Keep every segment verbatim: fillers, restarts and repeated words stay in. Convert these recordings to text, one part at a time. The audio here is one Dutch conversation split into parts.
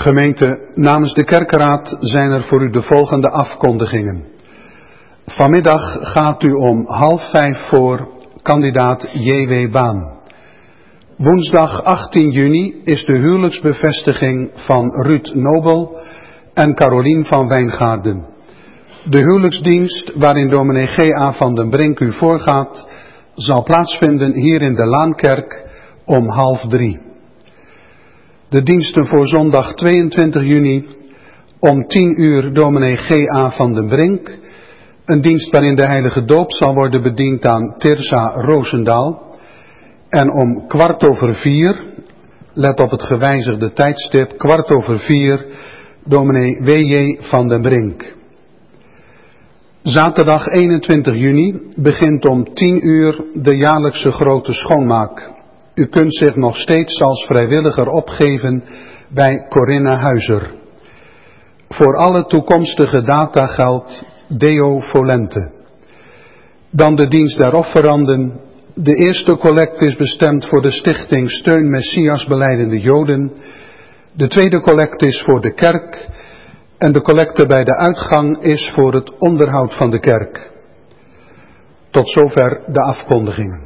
Gemeente, namens de kerkenraad zijn er voor u de volgende afkondigingen. Vanmiddag gaat u om half vijf voor kandidaat J W Baan. Woensdag achttien juni is de huwelijksbevestiging van Ruud Nobel en Carolien van Wijngaarden. De huwelijksdienst, waarin dominee G A van den Brink u voorgaat, zal plaatsvinden hier in de Laankerk om half drie. De diensten voor zondag tweeëntwintig juni om tien uur dominee G A van den Brink. Een dienst waarin de heilige doop zal worden bediend aan Tirza Roosendaal. En om kwart over vier, let op het gewijzigde tijdstip, kwart over vier, dominee W J van den Brink. Zaterdag eenentwintig juni begint om tien uur de jaarlijkse grote schoonmaak. U kunt zich nog steeds als vrijwilliger opgeven bij Corinna Huizer. Voor alle toekomstige data geldt Deo Volente. Dan de dienst der offeranden. De eerste collect is bestemd voor de stichting Steun Messias Belijdende Joden. De tweede collect is voor de kerk. En de collecte bij de uitgang is voor het onderhoud van de kerk. Tot zover de afkondigingen.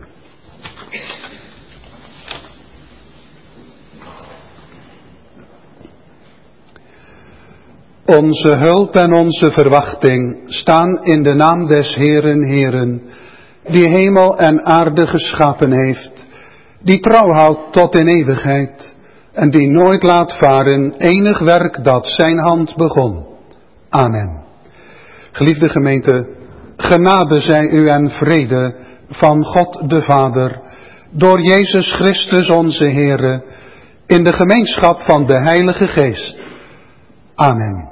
Onze hulp en onze verwachting staan in de naam des Heeren, Heeren, die hemel en aarde geschapen heeft, die trouw houdt tot in eeuwigheid en die nooit laat varen enig werk dat zijn hand begon. Amen. Geliefde gemeente, genade zij u en vrede van God de Vader, door Jezus Christus onze Heere, in de gemeenschap van de Heilige Geest. Amen.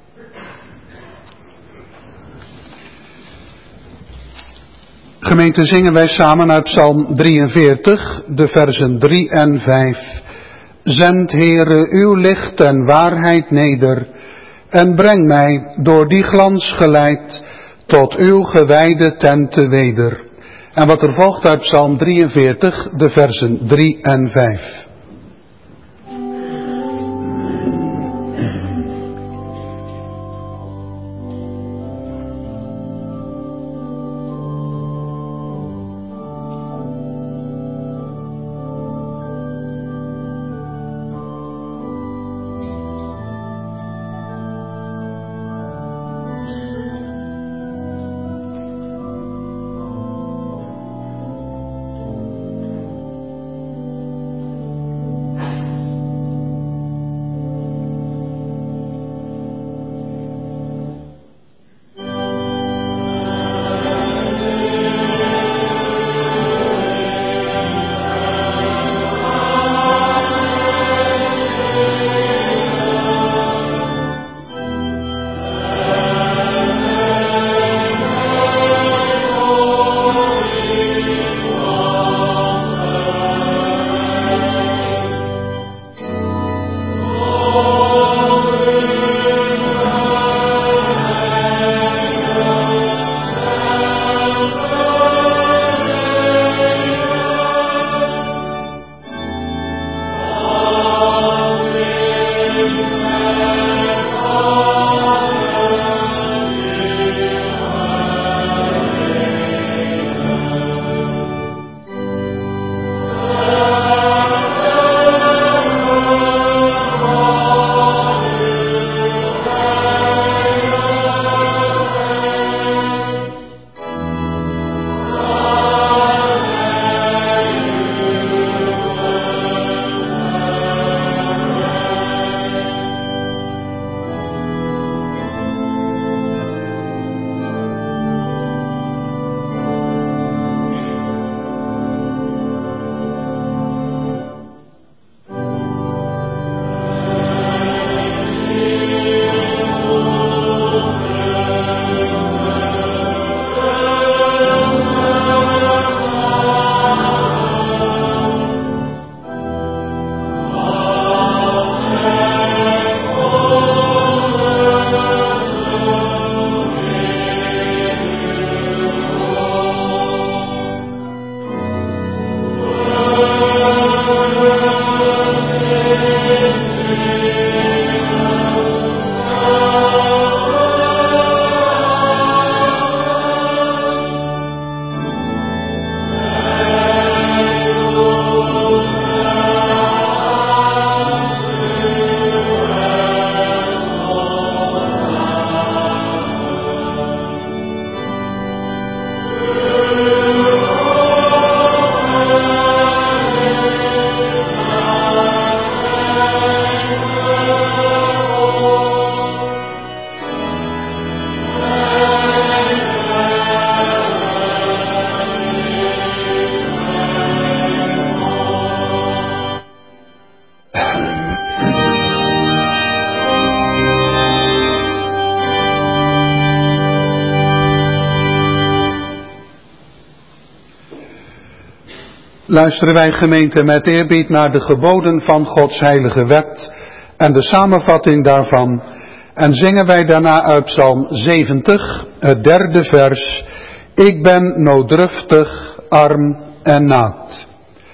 Gemeente, zingen wij samen uit Psalm drieënveertig, de versen drie en vijf. Zend, Heere, uw licht en waarheid neder, en breng mij door die glans geleid tot uw gewijde tenten weder. En wat er volgt uit Psalm drieënveertig, de versen drie en vijf. luisteren wij gemeente met eerbied naar de geboden van Gods heilige wet en de samenvatting daarvan. En zingen wij daarna uit Psalm zeventig, het derde vers. Ik ben nooddruftig, arm en naakt.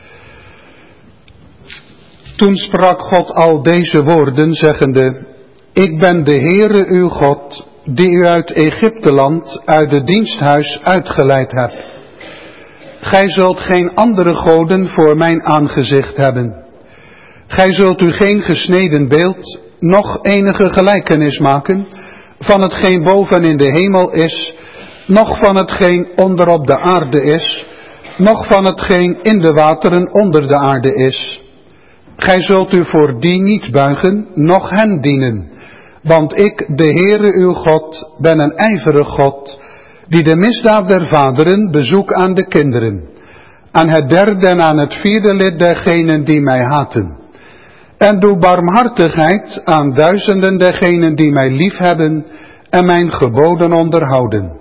Toen sprak God al deze woorden, zeggende: Ik ben de Heere uw God, die u uit Egypteland, uit het diensthuis uitgeleid hebt. Gij zult geen andere goden voor mijn aangezicht hebben. Gij zult u geen gesneden beeld, noch enige gelijkenis maken van hetgeen boven in de hemel is, noch van hetgeen onder op de aarde is, noch van hetgeen in de wateren onder de aarde is. Gij zult u voor die niet buigen, noch hen dienen, want ik, de Heere uw God, ben een ijverig God, die de misdaad der vaderen bezoek aan de kinderen, aan het derde en aan het vierde lid dergenen die mij haten. En doe barmhartigheid aan duizenden dergenen die mij liefhebben en mijn geboden onderhouden.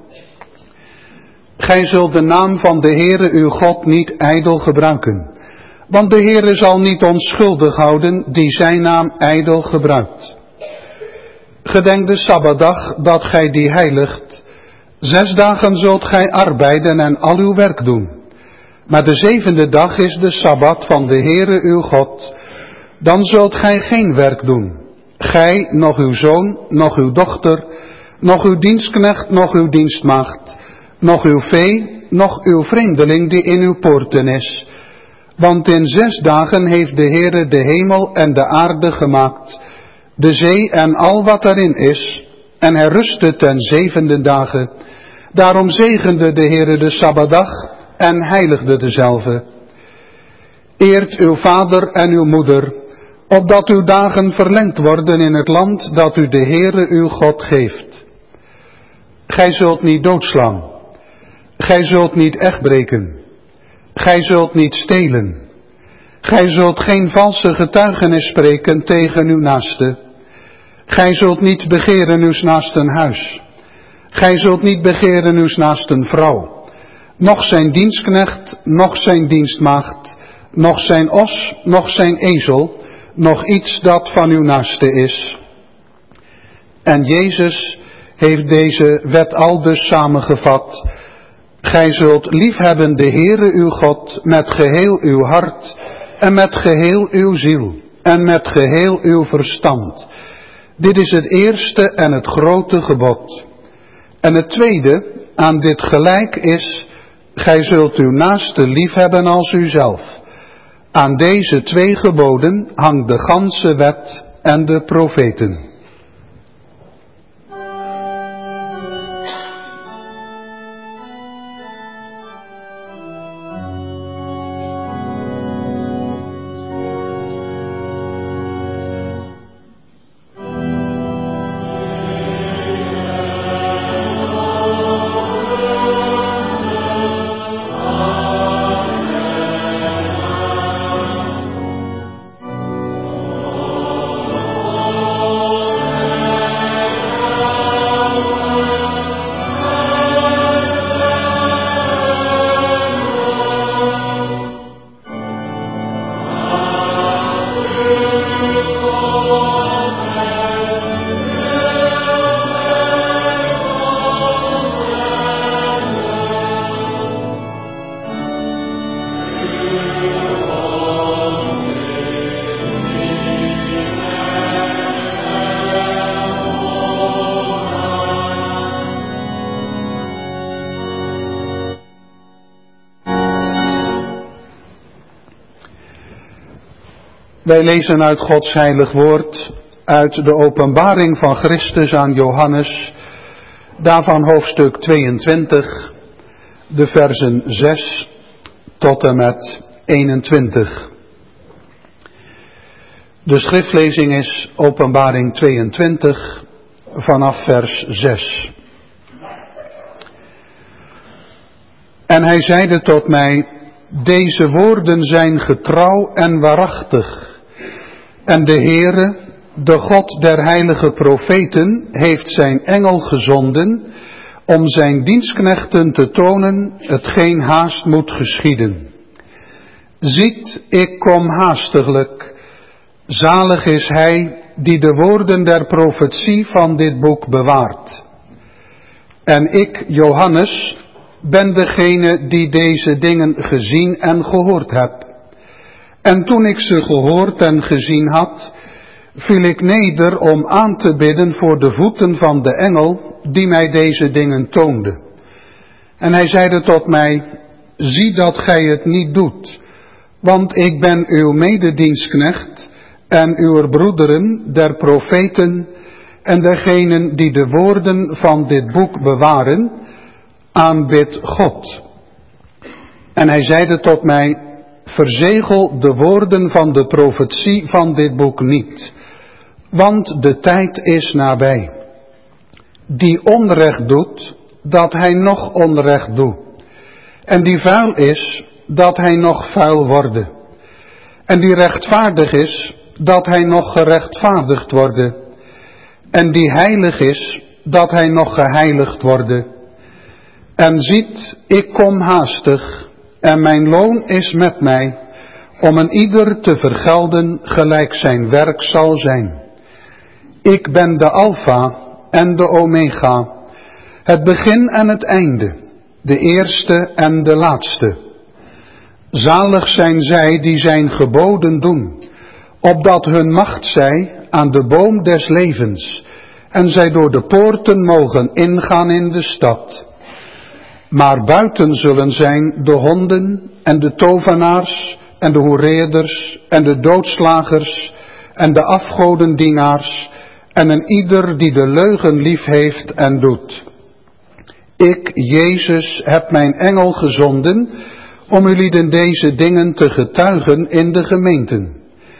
Gij zult de naam van de Heere uw God niet ijdel gebruiken, want de Heere zal niet onschuldig houden die zijn naam ijdel gebruikt. Gedenk de Sabbatdag dat gij die heiligt. Zes dagen zult gij arbeiden en al uw werk doen. Maar de zevende dag is de Sabbat van de Heere uw God. Dan zult gij geen werk doen. Gij, noch uw zoon, noch uw dochter, noch uw dienstknecht, noch uw dienstmaagd, noch uw vee, noch uw vreemdeling die in uw poorten is. Want in zes dagen heeft de Heere de hemel en de aarde gemaakt, de zee en al wat erin is, en hij rustte ten zevende dagen. Daarom zegende de Heere de Sabbatdag en heiligde dezelve. Eert uw vader en uw moeder, opdat uw dagen verlengd worden in het land dat u de Heere uw God geeft. Gij zult niet doodslaan. Gij zult niet echtbreken. Gij zult niet stelen. Gij zult geen valse getuigenis spreken tegen uw naaste. Gij zult niet begeren uws naasten huis. Gij zult niet begeren uws naasten vrouw, noch zijn dienstknecht, noch zijn dienstmaagd, noch zijn os, noch zijn ezel, noch iets dat van uw naaste is. En Jezus heeft deze wet aldus samengevat. Gij zult liefhebben de Heere uw God met geheel uw hart en met geheel uw ziel en met geheel uw verstand. Dit is het eerste en het grote gebod. En het tweede, aan dit gelijk is, gij zult uw naaste liefhebben als uzelf. Aan deze twee geboden hangt de ganse wet en de profeten. Wij lezen uit Gods heilig woord, uit de openbaring van Christus aan Johannes, daarvan hoofdstuk tweeëntwintig, de versen zes tot en met eenentwintig. De schriftlezing is openbaring tweeëntwintig vanaf vers zes. En hij zeide tot mij: deze woorden zijn getrouw en waarachtig. En de Heere, de God der heilige profeten, heeft zijn engel gezonden om zijn dienstknechten te tonen hetgeen haast moet geschieden. Ziet, ik kom haastiglijk. Zalig is hij die de woorden der profetie van dit boek bewaart. En ik, Johannes, ben degene die deze dingen gezien en gehoord heb. En toen ik ze gehoord en gezien had, viel ik neder om aan te bidden voor de voeten van de engel die mij deze dingen toonde. En hij zeide tot mij, zie dat gij het niet doet, want ik ben uw mededienstknecht en uw broederen, der profeten en dergenen die de woorden van dit boek bewaren, aanbid God. En hij zeide tot mij, verzegel de woorden van de profetie van dit boek niet, want de tijd is nabij. Die onrecht doet, dat hij nog onrecht doet. En die vuil is, dat hij nog vuil worde. En die rechtvaardig is, dat hij nog gerechtvaardigd worde. En die heilig is, dat hij nog geheiligd worde. En ziet, ik kom haastig, en mijn loon is met mij, om een ieder te vergelden gelijk zijn werk zal zijn. Ik ben de Alpha en de Omega, het begin en het einde, de eerste en de laatste. Zalig zijn zij die zijn geboden doen, opdat hun macht zij aan de boom des levens, en zij door de poorten mogen ingaan in de stad. Maar buiten zullen zijn de honden en de tovenaars en de hoereerders en de doodslagers en de afgodendienaars en een ieder die de leugen lief heeft en doet. Ik, Jezus, heb mijn engel gezonden om jullie deze dingen te getuigen in de gemeenten.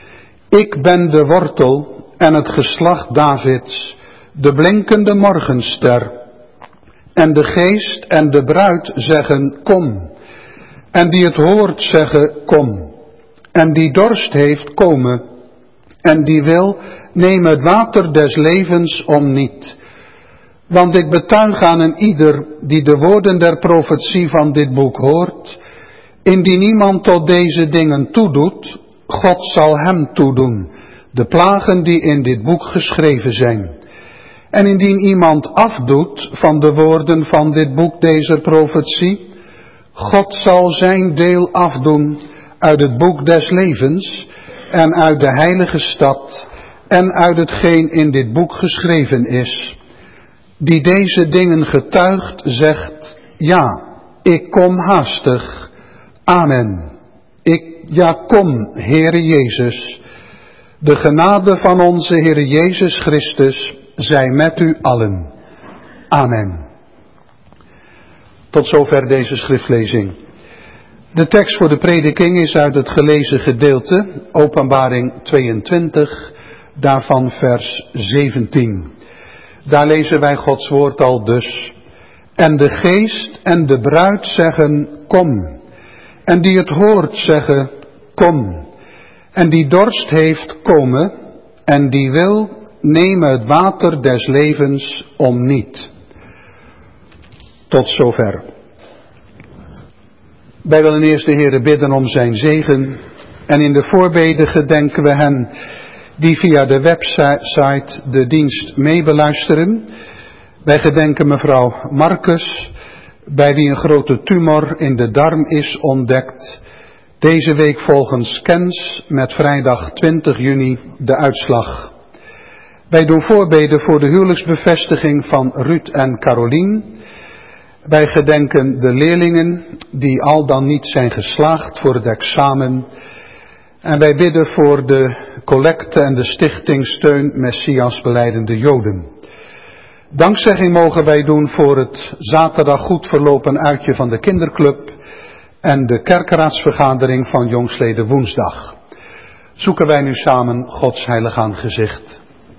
Ik ben de wortel en het geslacht Davids, de blinkende morgenster. En de geest en de bruid zeggen, kom. En die het hoort zeggen, kom. En die dorst heeft, komen. En die wil, neem het water des levens om niet. Want ik betuig aan een ieder die de woorden der profetie van dit boek hoort, indien niemand tot deze dingen toedoet, God zal hem toedoen, de plagen die in dit boek geschreven zijn. En indien iemand afdoet van de woorden van dit boek deze profetie, God zal zijn deel afdoen uit het boek des levens en uit de heilige stad en uit hetgeen in dit boek geschreven is. Die deze dingen getuigt, zegt, ja, ik kom haastig. Amen. Ik, ja, kom, Heere Jezus. De genade van onze Heere Jezus Christus zij met u allen. Amen. Tot zover deze schriftlezing. De tekst voor de prediking is uit het gelezen gedeelte, Openbaring tweeëntwintig, daarvan vers zeventien. Daar lezen wij Gods woord al dus. En de geest en de bruid zeggen, kom. En die het hoort zeggen, kom. En die dorst heeft, komen. En die wil, neem het water des levens om niet. Tot zover. Wij willen eerst de Heere bidden om zijn zegen. En in de voorbeden gedenken we hen die via de website de dienst meebeluisteren. Wij gedenken mevrouw Marcus, bij wie een grote tumor in de darm is ontdekt. Deze week volgens scans met vrijdag twintig juni de uitslag. Wij doen voorbeden voor de huwelijksbevestiging van Ruud en Carolien. Wij gedenken de leerlingen die al dan niet zijn geslaagd voor het examen. En wij bidden voor de collecte en de stichting Steun Messias Belijdende Joden. Dankzegging mogen wij doen voor het zaterdag goed verlopen uitje van de kinderclub en de kerkraadsvergadering van jongstleden woensdag. Zoeken wij nu samen Gods heilig aangezicht.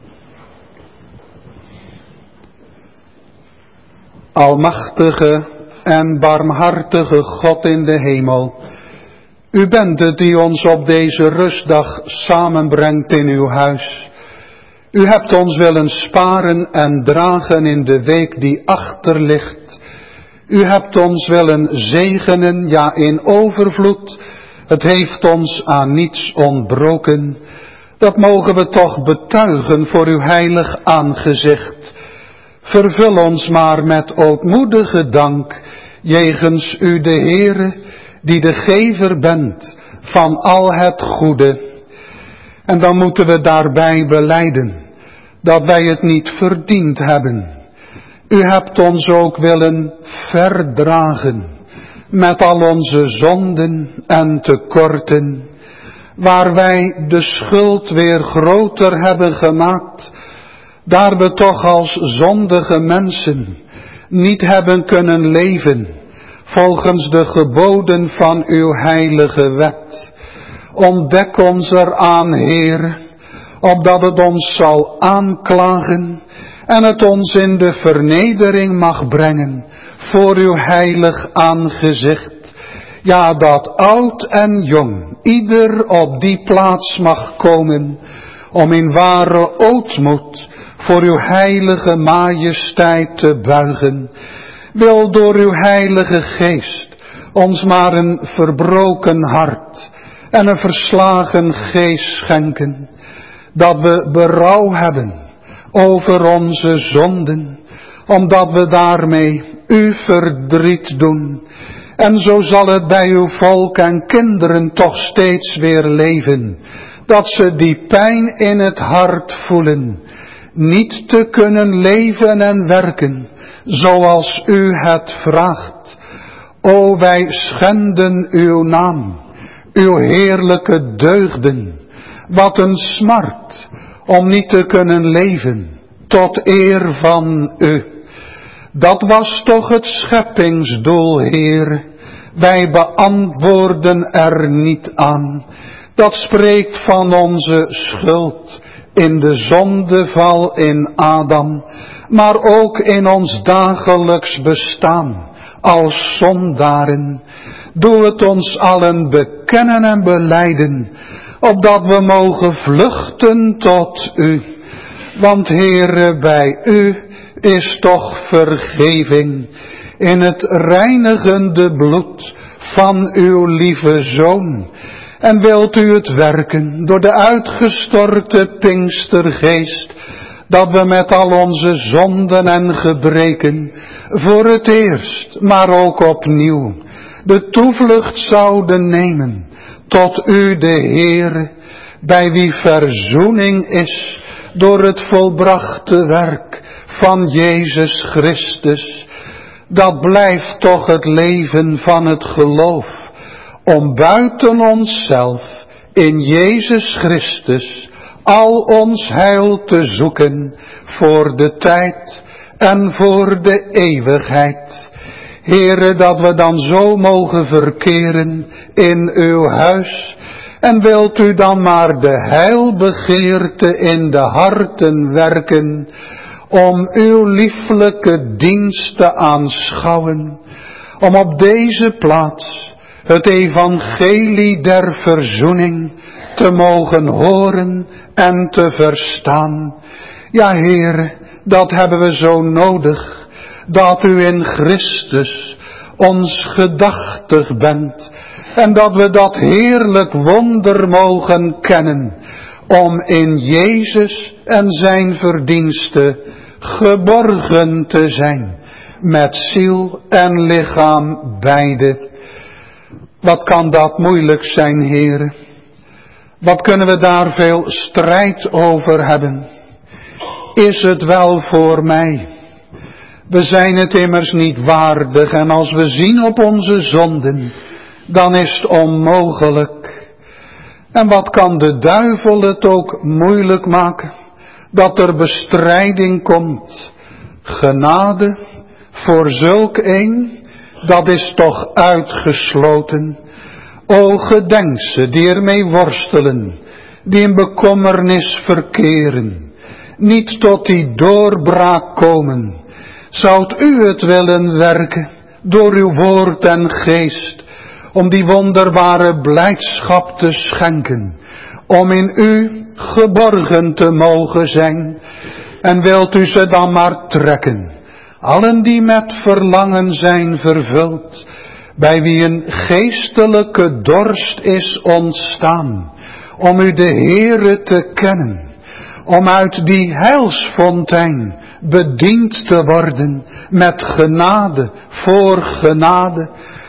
Almachtige en barmhartige God in de hemel, u bent het die ons op deze rustdag samenbrengt in uw huis. U hebt ons willen sparen en dragen in de week die achter ligt. U hebt ons willen zegenen, ja in overvloed, Het heeft ons aan niets ontbroken. Dat mogen we toch betuigen voor uw heilig aangezicht. Vervul ons maar met ootmoedige dank jegens u de Heere, die de gever bent van al het goede. En dan moeten we daarbij belijden dat wij het niet verdiend hebben. U hebt ons ook willen verdragen met al onze zonden en tekorten, waar wij de schuld weer groter hebben gemaakt, daar we toch als zondige mensen niet hebben kunnen leven volgens de geboden van uw heilige wet. Ontdek ons eraan, Heer, opdat het ons zal aanklagen en het ons in de vernedering mag brengen voor uw heilig aangezicht. Ja, dat oud en jong ieder op die plaats mag komen om in ware ootmoed voor uw heilige majesteit te buigen. Wil door uw heilige geest ons maar een verbroken hart en een verslagen geest schenken, dat we berouw hebben over onze zonden, omdat we daarmee u verdriet doen. En zo zal het bij uw volk en kinderen toch steeds weer leven, dat ze die pijn in het hart voelen, niet te kunnen leven en werken zoals u het vraagt. O, wij schenden uw naam, uw heerlijke deugden. Wat een smart om niet te kunnen leven tot eer van u. Dat was toch het scheppingsdoel, Heer. Wij beantwoorden er niet aan. Dat spreekt van onze schuld in de zondeval in Adam, maar ook in ons dagelijks bestaan als zondaren. Doe het ons allen bekennen en belijden, opdat we mogen vluchten tot u. Want Heere, bij u is toch vergeving in het reinigende bloed van uw lieve Zoon. En wilt u het werken door de uitgestorte Pinkstergeest, dat we met al onze zonden en gebreken voor het eerst, maar ook opnieuw, de toevlucht zouden nemen tot u de Heere, bij wie verzoening is door het volbrachte werk van Jezus Christus. Dat blijft toch het leven van het geloof, om buiten onszelf in Jezus Christus al ons heil te zoeken voor de tijd en voor de eeuwigheid. Heere, dat we dan zo mogen verkeren in uw huis. En wilt u dan maar de heilbegeerte in de harten werken, om uw lieflijke dienst te aanschouwen, om op deze plaats het evangelie der verzoening te mogen horen en te verstaan. Ja, Heer, dat hebben we zo nodig, dat u in Christus ons gedachtig bent en dat we dat heerlijk wonder mogen kennen, om in Jezus en zijn verdiensten geborgen te zijn, met ziel en lichaam beide. Wat kan dat moeilijk zijn, Heere? Wat kunnen we daar veel strijd over hebben? Is het wel voor mij? We zijn het immers niet waardig, en als we zien op onze zonden, dan is het onmogelijk. En wat kan de duivel het ook moeilijk maken, dat er bestrijding komt? Genade voor zulk een, dat is toch uitgesloten. O, gedenk ze die ermee worstelen, die in bekommernis verkeren, niet tot die doorbraak komen. Zoudt u het willen werken door uw woord en geest, om die wonderbare blijdschap te schenken, om in u geborgen te mogen zijn? En wilt u ze dan maar trekken, allen die met verlangen zijn vervuld, bij wie een geestelijke dorst is ontstaan, om u de Heere te kennen, om uit die heilsfontein bediend te worden met genade voor genade.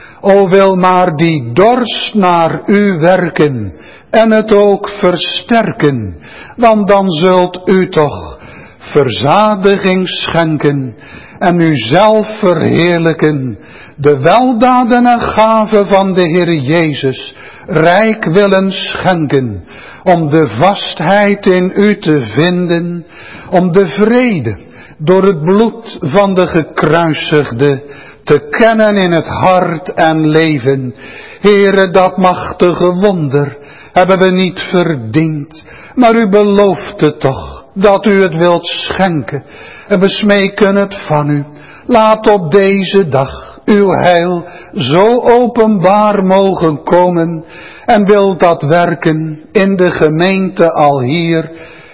O wil maar die dorst naar u werken en het ook versterken, want dan zult u toch verzadiging schenken en u zelf verheerlijken, de weldaden en gaven van de Heer Jezus rijk willen schenken, om de vastheid in u te vinden, om de vrede door het bloed van de gekruisigde te kennen in het hart en leven. Heere, dat machtige wonder hebben we niet verdiend, maar u belooft het toch, dat u het wilt schenken. En we smeken het van u. Laat op deze dag uw heil zo openbaar mogen komen, en wil dat werken in de gemeente al hier.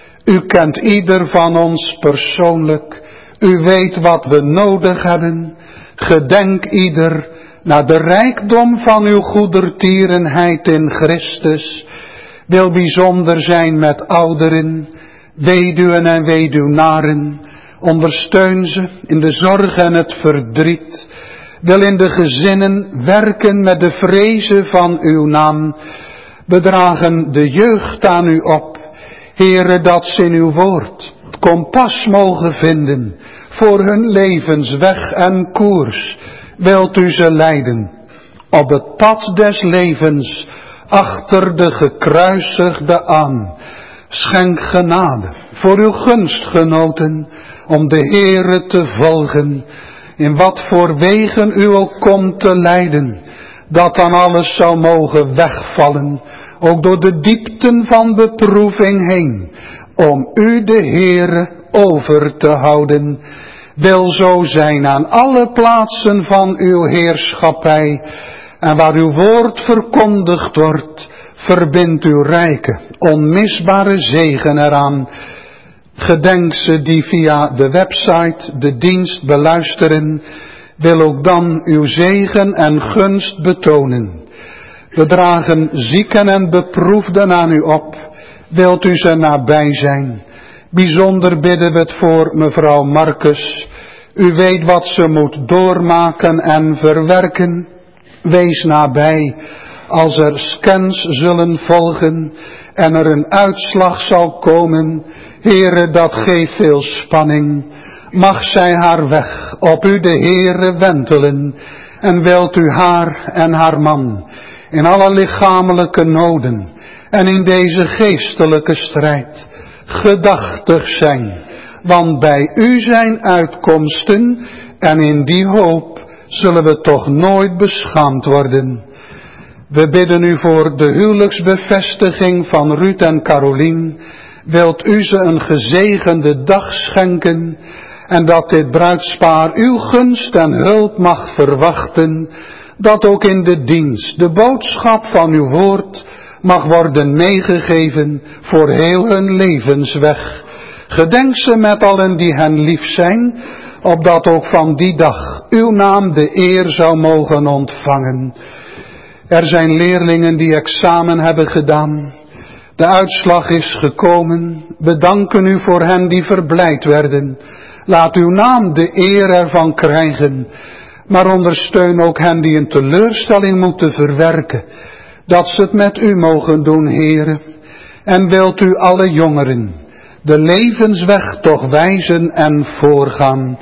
U kent ieder van ons persoonlijk. U weet wat we nodig hebben. Gedenk ieder naar de rijkdom van uw goedertierenheid in Christus. Wil bijzonder zijn met ouderen, weduwen en weduwnaren. Ondersteun ze in de zorg en het verdriet. Wil in de gezinnen werken met de vrezen van uw naam. We dragen de jeugd aan u op. Heere, dat ze in uw woord kompas mogen vinden voor hun levensweg en koers. Wilt u ze leiden op het pad des levens achter de gekruisigde aan. Schenk genade voor uw gunstgenoten om de Heere te volgen, in wat voor wegen u ook komt te leiden, dat dan alles zou mogen wegvallen, ook door de diepten van beproeving heen, om u de Heere over te houden. Wil zo zijn aan alle plaatsen van uw heerschappij, en waar uw woord verkondigd wordt, verbindt uw rijke, onmisbare zegen eraan. Gedenk ze die via de website de dienst beluisteren, wil ook dan uw zegen en gunst betonen. We dragen zieken en beproefden aan u op, wilt u ze nabij zijn. Bijzonder bidden we het voor mevrouw Marcus. U weet wat ze moet doormaken en verwerken. Wees nabij als er scans zullen volgen en er een uitslag zal komen. Heere, dat geeft veel spanning. Mag zij haar weg op u de Heere wentelen, en wilt u haar en haar man in alle lichamelijke noden en in deze geestelijke strijd gedachtig zijn, want bij u zijn uitkomsten, en in die hoop zullen we toch nooit beschaamd worden. We bidden u voor de huwelijksbevestiging van Ruud en Carolien. Wilt u ze een gezegende dag schenken, en dat dit bruidspaar uw gunst en hulp mag verwachten, dat ook in de dienst de boodschap van uw woord mag worden meegegeven voor heel hun levensweg. Gedenk ze met allen die hen lief zijn, opdat ook van die dag uw naam de eer zou mogen ontvangen. Er zijn leerlingen die examen hebben gedaan. De uitslag is gekomen. We danken u voor hen die verblijd werden. Laat uw naam de eer ervan krijgen. Maar ondersteun ook hen die een teleurstelling moeten verwerken, dat ze het met u mogen doen, Heere. En wilt u alle jongeren de levensweg toch wijzen en voorgaan.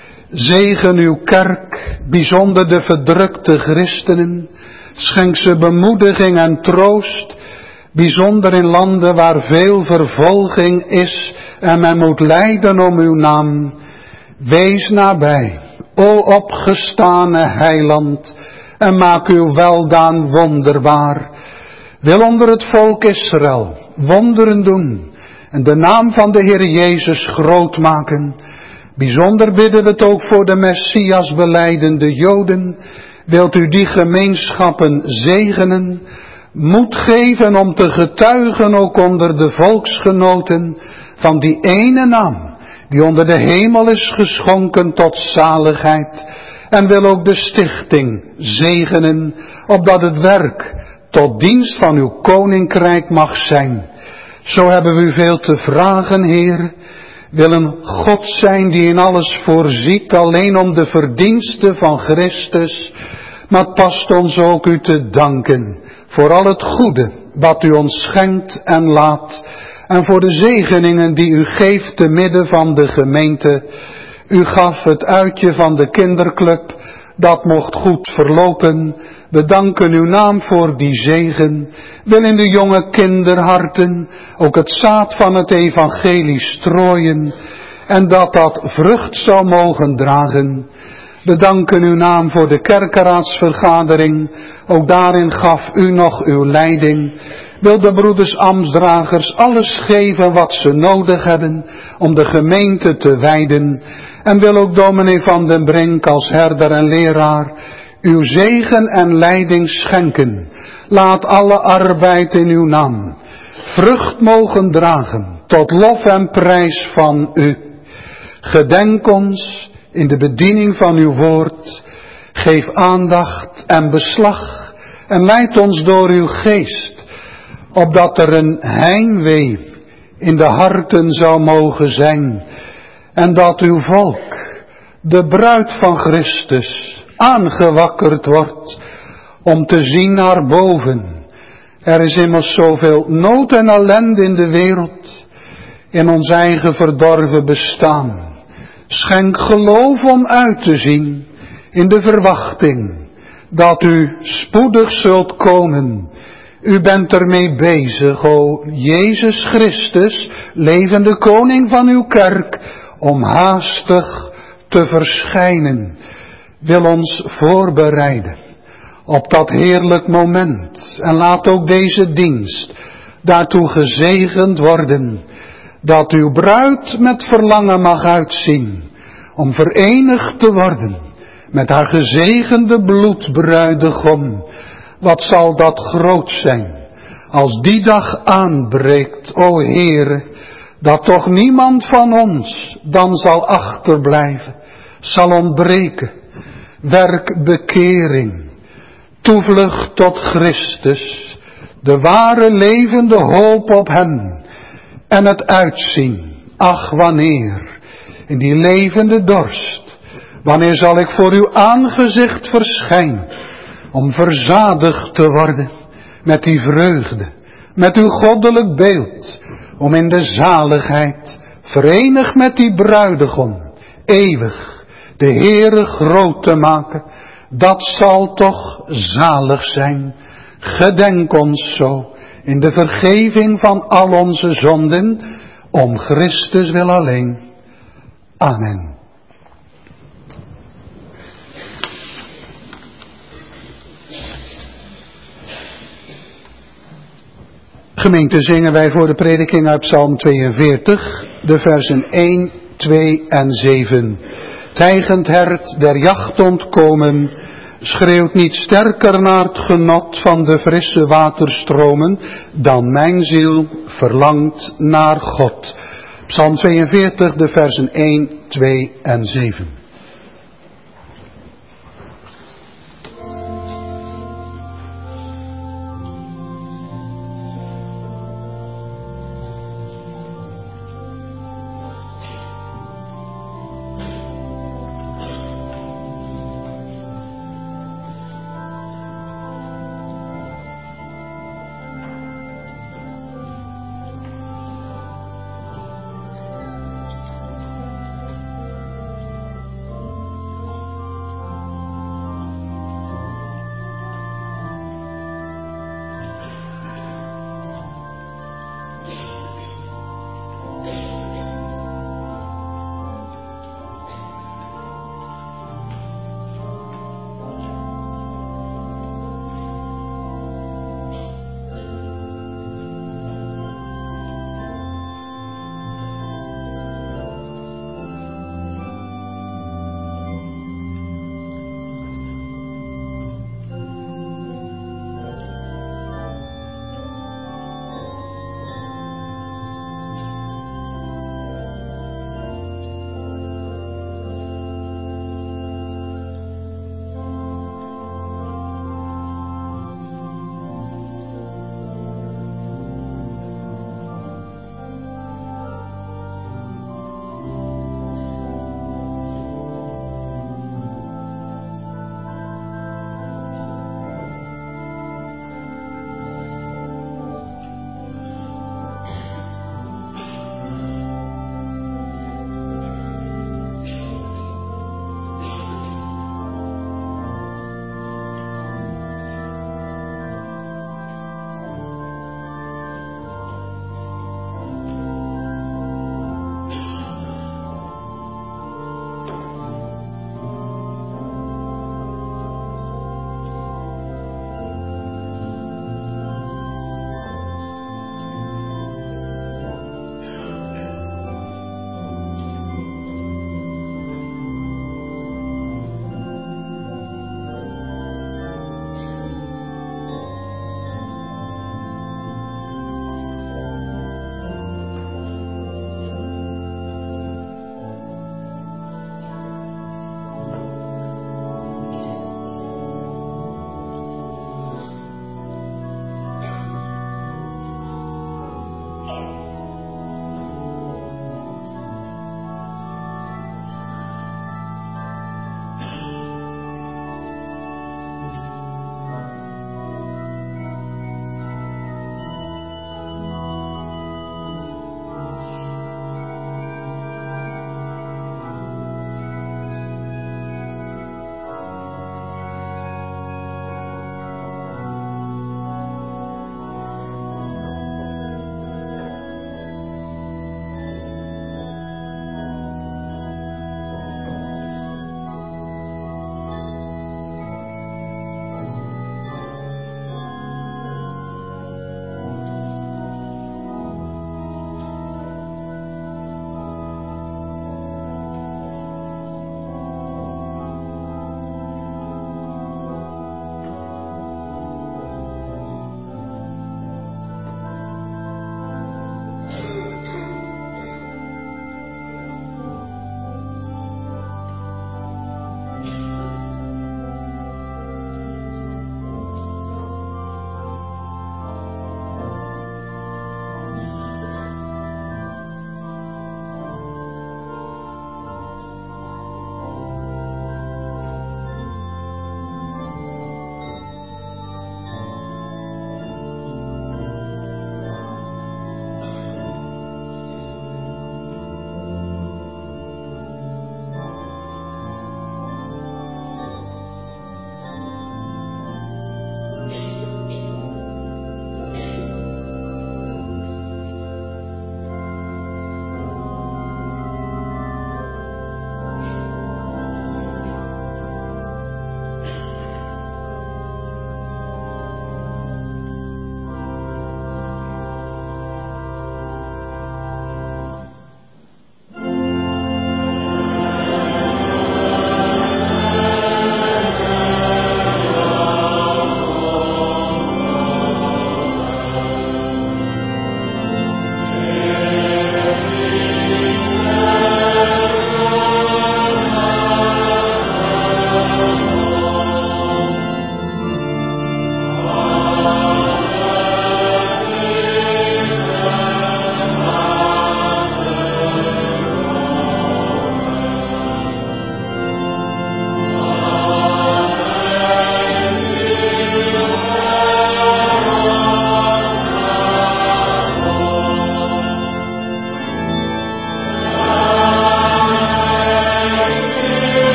Zegen uw kerk, bijzonder de verdrukte christenen. Schenk ze bemoediging en troost, bijzonder in landen waar veel vervolging is en men moet lijden om uw naam. Wees nabij, o opgestane heiland, en maak uw weldaan wonderbaar. Wil onder het volk Israël wonderen doen en de naam van de Heer Jezus groot maken. Bijzonder bidden we het ook voor de Messias belijdende Joden. Wilt u die gemeenschappen zegenen, moed geven om te getuigen ook onder de volksgenoten van die ene naam die onder de hemel is geschonken tot zaligheid. en wil ook de stichting zegenen, opdat het werk tot dienst van uw koninkrijk mag zijn. Zo hebben we u veel te vragen, Heer. Wil een God zijn die in alles voorziet, alleen om de verdiensten van Christus. Maar het past ons ook u te danken voor al het goede wat u ons schenkt en laat. En voor de zegeningen die u geeft te midden van de gemeente. U gaf het uitje van de kinderclub, dat mocht goed verlopen. We danken uw naam voor die zegen. Wil in de jonge kinderharten ook het zaad van het evangelie strooien. En dat dat vrucht zou mogen dragen. We danken uw naam voor de kerkeraadsvergadering. Ook daarin gaf u nog uw leiding. Wil de broeders ambtsdragers alles geven wat ze nodig hebben om de gemeente te wijden. En wil ook dominee Van den Brink als herder en leraar uw zegen en leiding schenken. Laat alle arbeid in uw naam vrucht mogen dragen tot lof en prijs van u. Gedenk ons in de bediening van uw woord. Geef aandacht en beslag en leid ons door uw geest. Opdat er een heimwee in de harten zou mogen zijn. En dat uw volk, de bruid van Christus, aangewakkerd wordt om te zien naar boven. Er is immers zoveel nood en ellende in de wereld, in ons eigen verdorven bestaan. Schenk geloof om uit te zien in de verwachting dat u spoedig zult komen. U bent ermee bezig, o Jezus Christus, levende koning van uw kerk, om haastig te verschijnen. Wil ons voorbereiden op dat heerlijk moment. En laat ook deze dienst daartoe gezegend worden. Dat uw bruid met verlangen mag uitzien om verenigd te worden met haar gezegende bloedbruidegom. Wat zal dat groot zijn als die dag aanbreekt, o Heere, dat toch niemand van ons dan zal achterblijven, zal ontbreken. Werk bekering, toevlucht tot Christus, de ware levende hoop op hem en het uitzien. Ach, wanneer in die levende dorst, wanneer zal ik voor uw aangezicht verschijnen, om verzadigd te worden met die vreugde, met uw goddelijk beeld, om in de zaligheid, verenigd met die bruidegom, eeuwig de Heere groot te maken. Dat zal toch zalig zijn. Gedenk ons zo in de vergeving van al onze zonden, om Christus wil alleen. Amen. Gemeente, zingen wij voor de prediking uit Psalm tweeënveertig, de versen één, twee en zeven. Tijgend hert der jacht ontkomen, schreeuwt niet sterker naar het genot van de frisse waterstromen, dan mijn ziel verlangt naar God. Psalm tweeënveertig, de versen één, twee en zeven.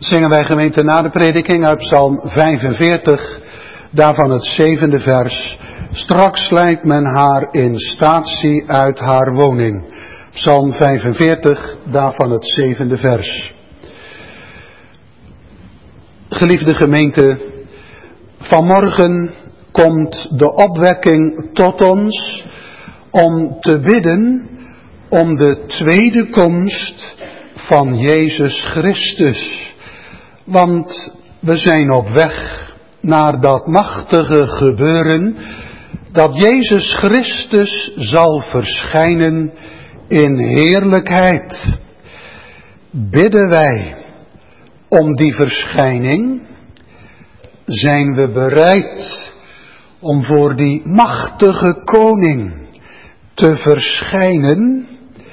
zingen wij gemeente na de prediking uit Psalm vijfenveertig, daarvan het zevende vers. Straks leidt men haar in statie uit haar woning. Psalm vijfenveertig, daarvan het zevende vers. Geliefde gemeente, vanmorgen komt de opwekking tot ons om te bidden om de tweede komst van Jezus Christus. Want we zijn op weg naar dat machtige gebeuren dat Jezus Christus zal verschijnen in heerlijkheid. Bidden wij om die verschijning? Zijn we bereid om voor die machtige koning te verschijnen?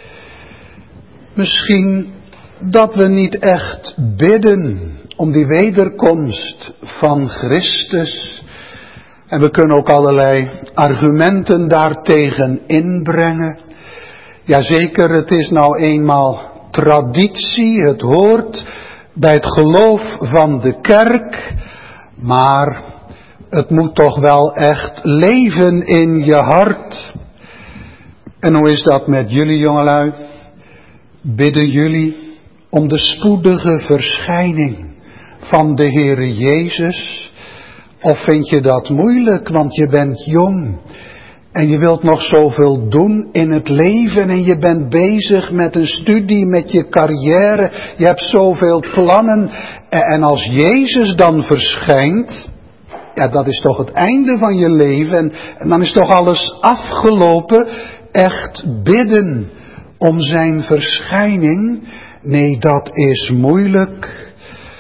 Misschien dat we niet echt bidden om die wederkomst van Christus. En we kunnen ook allerlei argumenten daartegen inbrengen. Jazeker, het is nou eenmaal traditie, het hoort bij het geloof van de kerk. Maar het moet toch wel echt leven in je hart. En hoe is dat met jullie jongelui? Bidden jullie om de spoedige verschijning van de Heere Jezus? Of vind je dat moeilijk, want je bent jong en je wilt nog zoveel doen in het leven en je bent bezig met een studie, met je carrière, je hebt zoveel plannen en als Jezus dan verschijnt, ja, dat is toch het einde van je leven en, en dan is toch alles afgelopen. Echt bidden om zijn verschijning, nee, dat is moeilijk.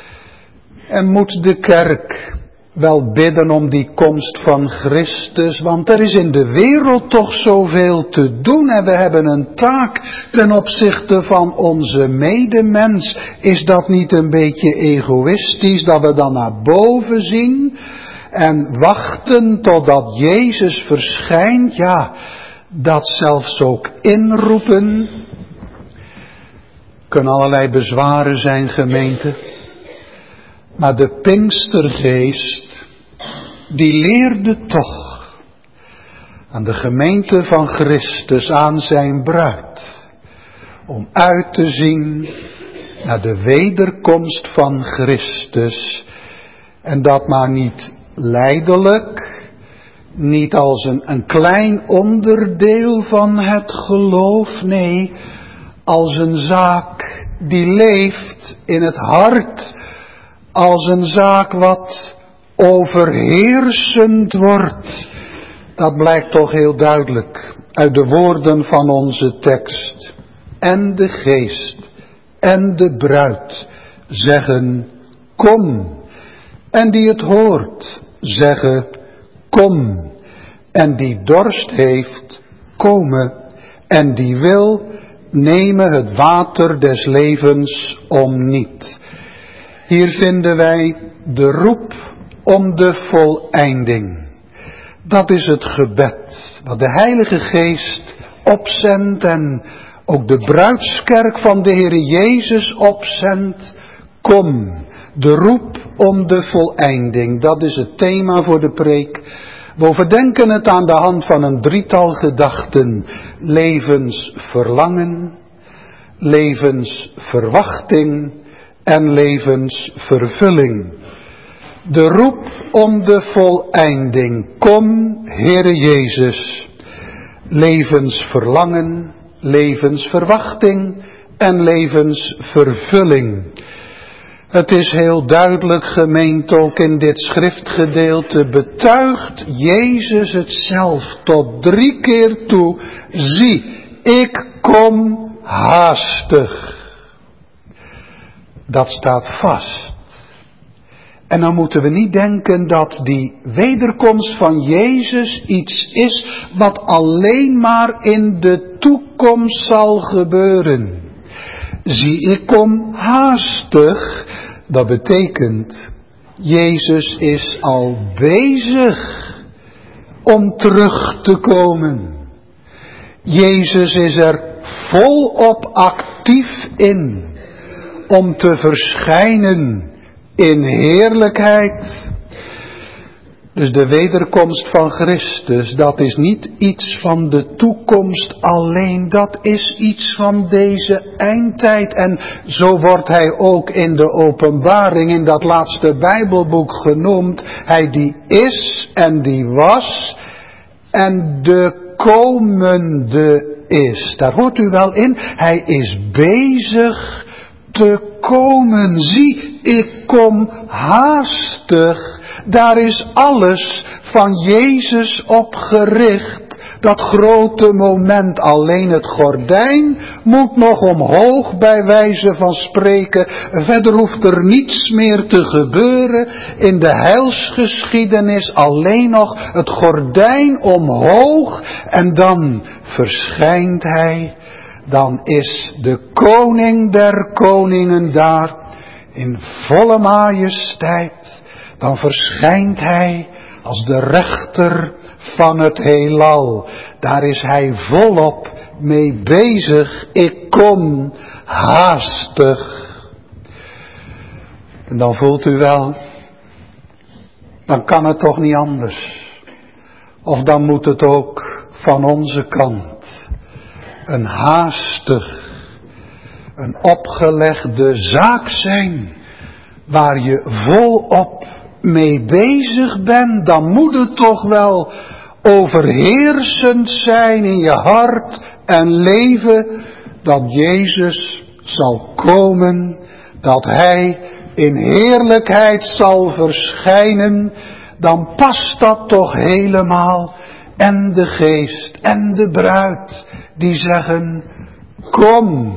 En moet de kerk wel bidden om die komst van Christus, want er is in de wereld toch zoveel te doen en we hebben een taak ten opzichte van onze medemens. Is dat niet een beetje egoïstisch dat we dan naar boven zien en wachten totdat Jezus verschijnt? Ja, dat zelfs ook inroepen. Kunnen allerlei bezwaren zijn, gemeente. Maar de Pinkstergeest, die leerde toch aan de gemeente van Christus, aan zijn bruid, om uit te zien naar de wederkomst van Christus. En dat maar niet lijdelijk, niet als een, een klein onderdeel van het geloof, nee, als een zaak die leeft in het hart, als een zaak wat overheersend wordt. Dat blijkt toch heel duidelijk uit de woorden van onze tekst. En de geest en de bruid zeggen, kom. En die het hoort zeggen, kom. En die dorst heeft, komen. En die wil, nemen het water des levens om niet. Hier vinden wij de roep om de voleinding. Dat is het gebed wat de Heilige Geest opzendt en ook de bruidskerk van de Heere Jezus opzendt. Kom, de roep om de voleinding. Dat is het thema voor de preek. We overdenken het aan de hand van een drietal gedachten. Levensverlangen, levensverwachting en levensvervulling. De roep om de voleinding. Kom, Heere Jezus. Levensverlangen, levensverwachting en levensvervulling. Het is heel duidelijk, gemeente, ook in dit schriftgedeelte betuigt Jezus het zelf tot drie keer toe. Zie, ik kom haastig. Dat staat vast. En dan moeten we niet denken dat die wederkomst van Jezus iets is wat alleen maar in de toekomst zal gebeuren. Zie, ik kom haastig. Dat betekent, Jezus is al bezig om terug te komen. Jezus is er volop actief in om te verschijnen in heerlijkheid. Dus de wederkomst van Christus, dat is niet iets van de toekomst alleen, dat is iets van deze eindtijd. En zo wordt hij ook in de Openbaring, in dat laatste Bijbelboek genoemd. Hij die is en die was en de komende is. Daar hoort u wel in, hij is bezig te komen. Zie, ik kom haastig. Daar is alles van Jezus op gericht. Dat grote moment, alleen het gordijn moet nog omhoog bij wijze van spreken. Verder hoeft er niets meer te gebeuren. In de heilsgeschiedenis alleen nog het gordijn omhoog. En dan verschijnt hij. Dan is de koning der koningen daar in volle majesteit. Dan verschijnt hij als de rechter van het heelal. Daar is hij volop mee bezig. Ik kom haastig. En dan voelt u wel, dan kan het toch niet anders. Of dan moet het ook van onze kant een haastig, een opgelegde zaak zijn, waar je volop mee bezig bent. Dan moet het toch wel overheersend zijn in je hart en leven, dat Jezus zal komen, dat hij in heerlijkheid zal verschijnen. Dan past dat toch helemaal. En de geest en de bruid die zeggen, kom.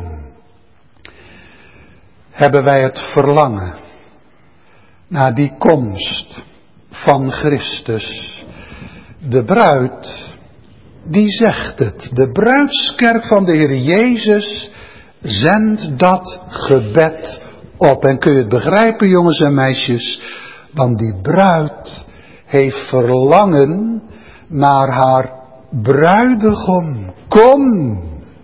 Hebben wij het verlangen naar die komst van Christus. De bruid, die zegt het. De bruidskerk van de Heer Jezus zendt dat gebed op. En kun je het begrijpen, jongens en meisjes? Want die bruid heeft verlangen naar haar bruidegom. Kom!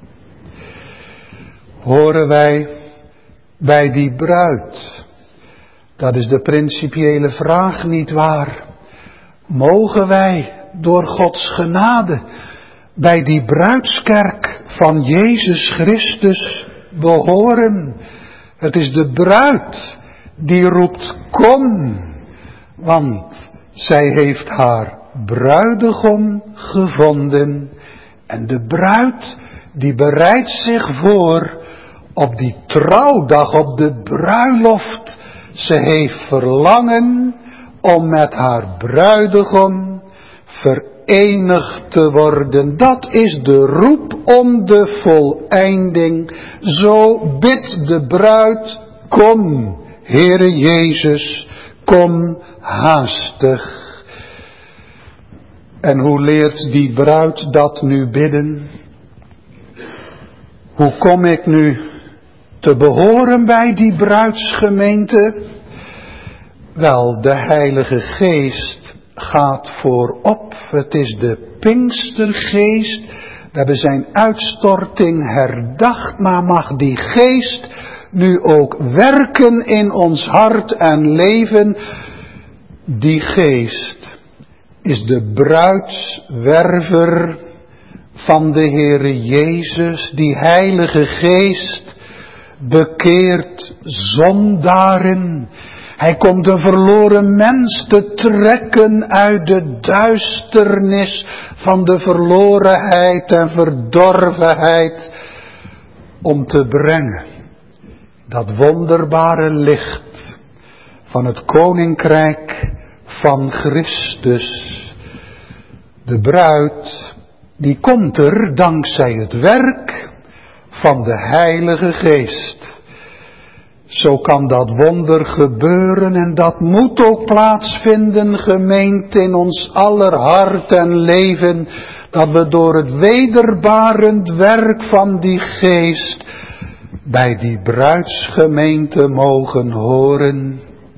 Horen wij bij die bruid? Dat is de principiële vraag, niet waar? Mogen wij door Gods genade bij die bruidskerk van Jezus Christus behoren? Het is de bruid die roept, kom, want zij heeft haar bruidegom gevonden. En de bruid die bereidt zich voor op die trouwdag, op de bruiloft. Ze heeft verlangen om met haar bruidegom verenigd te worden. Dat is de roep om de voleinding. Zo bidt de bruid, kom, Heere Jezus, kom haastig. En hoe leert die bruid dat nu bidden? Hoe kom ik nu te behoren bij die bruidsgemeente? Wel, de Heilige Geest gaat voorop. Het is de Pinkstergeest. We hebben zijn uitstorting herdacht, maar mag die Geest nu ook werken in ons hart en leven? Die Geest is de bruidswerver van de Heere Jezus. Die Heilige Geest bekeert zondaren. Hij komt de verloren mens te trekken uit de duisternis van de verlorenheid en verdorvenheid, om te brengen dat wonderbare licht van het koninkrijk van Christus. De bruid, die komt er dankzij het werk van de Heilige Geest. Zo kan dat wonder gebeuren en dat moet ook plaatsvinden, gemeente, in ons aller hart en leven, dat we door het wederbarend werk van die Geest bij die bruidsgemeente mogen horen.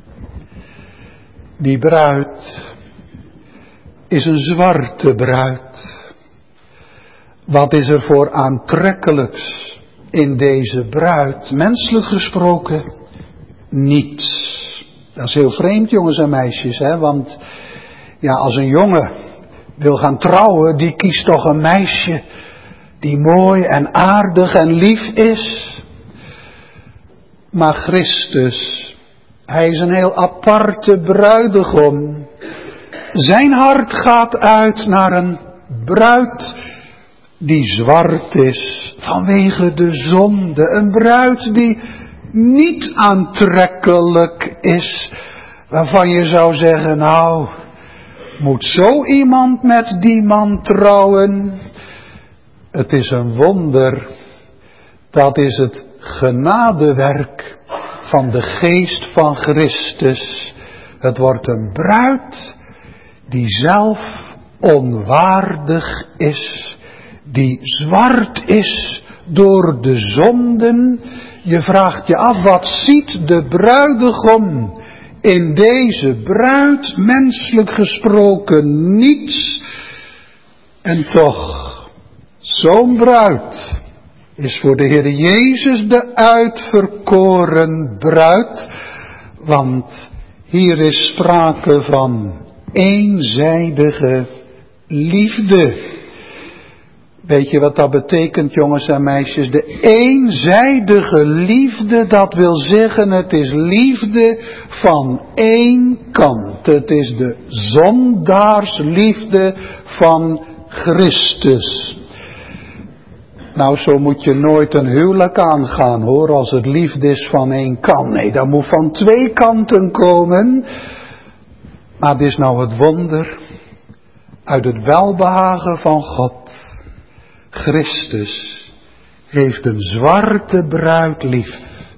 Die bruid is een zwarte bruid. Wat is er voor aantrekkelijks in deze bruid, menselijk gesproken, niets. Dat is heel vreemd, jongens en meisjes, hè? Want ja, als een jongen wil gaan trouwen, die kiest toch een meisje die mooi en aardig en lief is. Maar Christus, hij is een heel aparte bruidegom. Zijn hart gaat uit naar een bruid die zwart is vanwege de zonde. Een bruid die niet aantrekkelijk is, waarvan je zou zeggen, nou, moet zo iemand met die man trouwen? Het is een wonder. Dat is het genadewerk van de geest van Christus. Het wordt een bruid die zelf onwaardig is, die zwart is door de zonden. Je vraagt je af, wat ziet de bruidegom in deze bruid? Menselijk gesproken niets. En toch, zo'n bruid is voor de Heer Jezus de uitverkoren bruid. Want hier is sprake van eenzijdige liefde. Weet je wat dat betekent, jongens en meisjes? De eenzijdige liefde, dat wil zeggen, het is liefde van één kant. Het is de zondaarsliefde van Christus. Nou, zo moet je nooit een huwelijk aangaan, hoor, als het liefde is van één kant. Nee, dat moet van twee kanten komen. Maar het is nou het wonder uit het welbehagen van God. Christus heeft een zwarte bruid lief.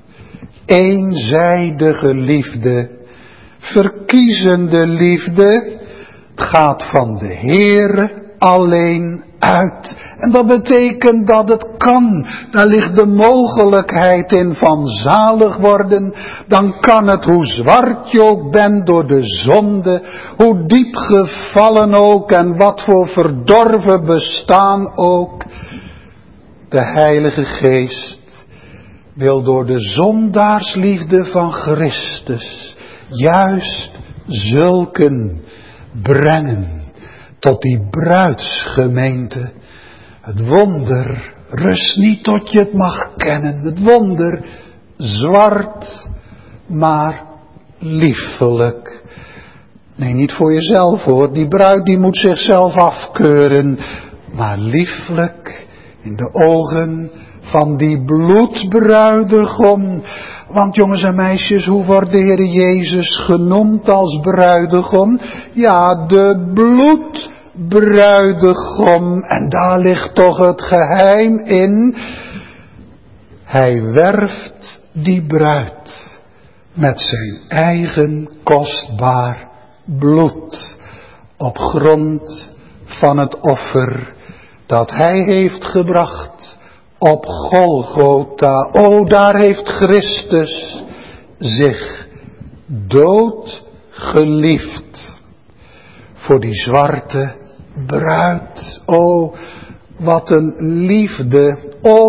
Eenzijdige liefde. Verkiezende liefde. Het gaat van de Heere alleen uit. En dat betekent dat het kan. Daar ligt de mogelijkheid in van zalig worden. Dan kan het, hoe zwart je ook bent door de zonde, hoe diep gevallen ook en wat voor verdorven bestaan ook. De Heilige Geest wil door de zondaarsliefde van Christus juist zulken brengen tot die bruidsgemeente. Het wonder rust niet tot je het mag kennen. Het wonder zwart, maar liefelijk. Nee, niet voor jezelf hoor. Die bruid die moet zichzelf afkeuren. Maar lieflijk in de ogen van die bloedbruidegom. Want jongens en meisjes, hoe wordt de Heer Jezus genoemd als bruidegom? Ja, de bloedbruidegom. En daar ligt toch het geheim in. Hij werft die bruid met zijn eigen kostbaar bloed op grond van het offer dat hij heeft gebracht op Golgotha. O, daar heeft Christus zich dood geliefd voor die zwarte bruid. O, wat een liefde,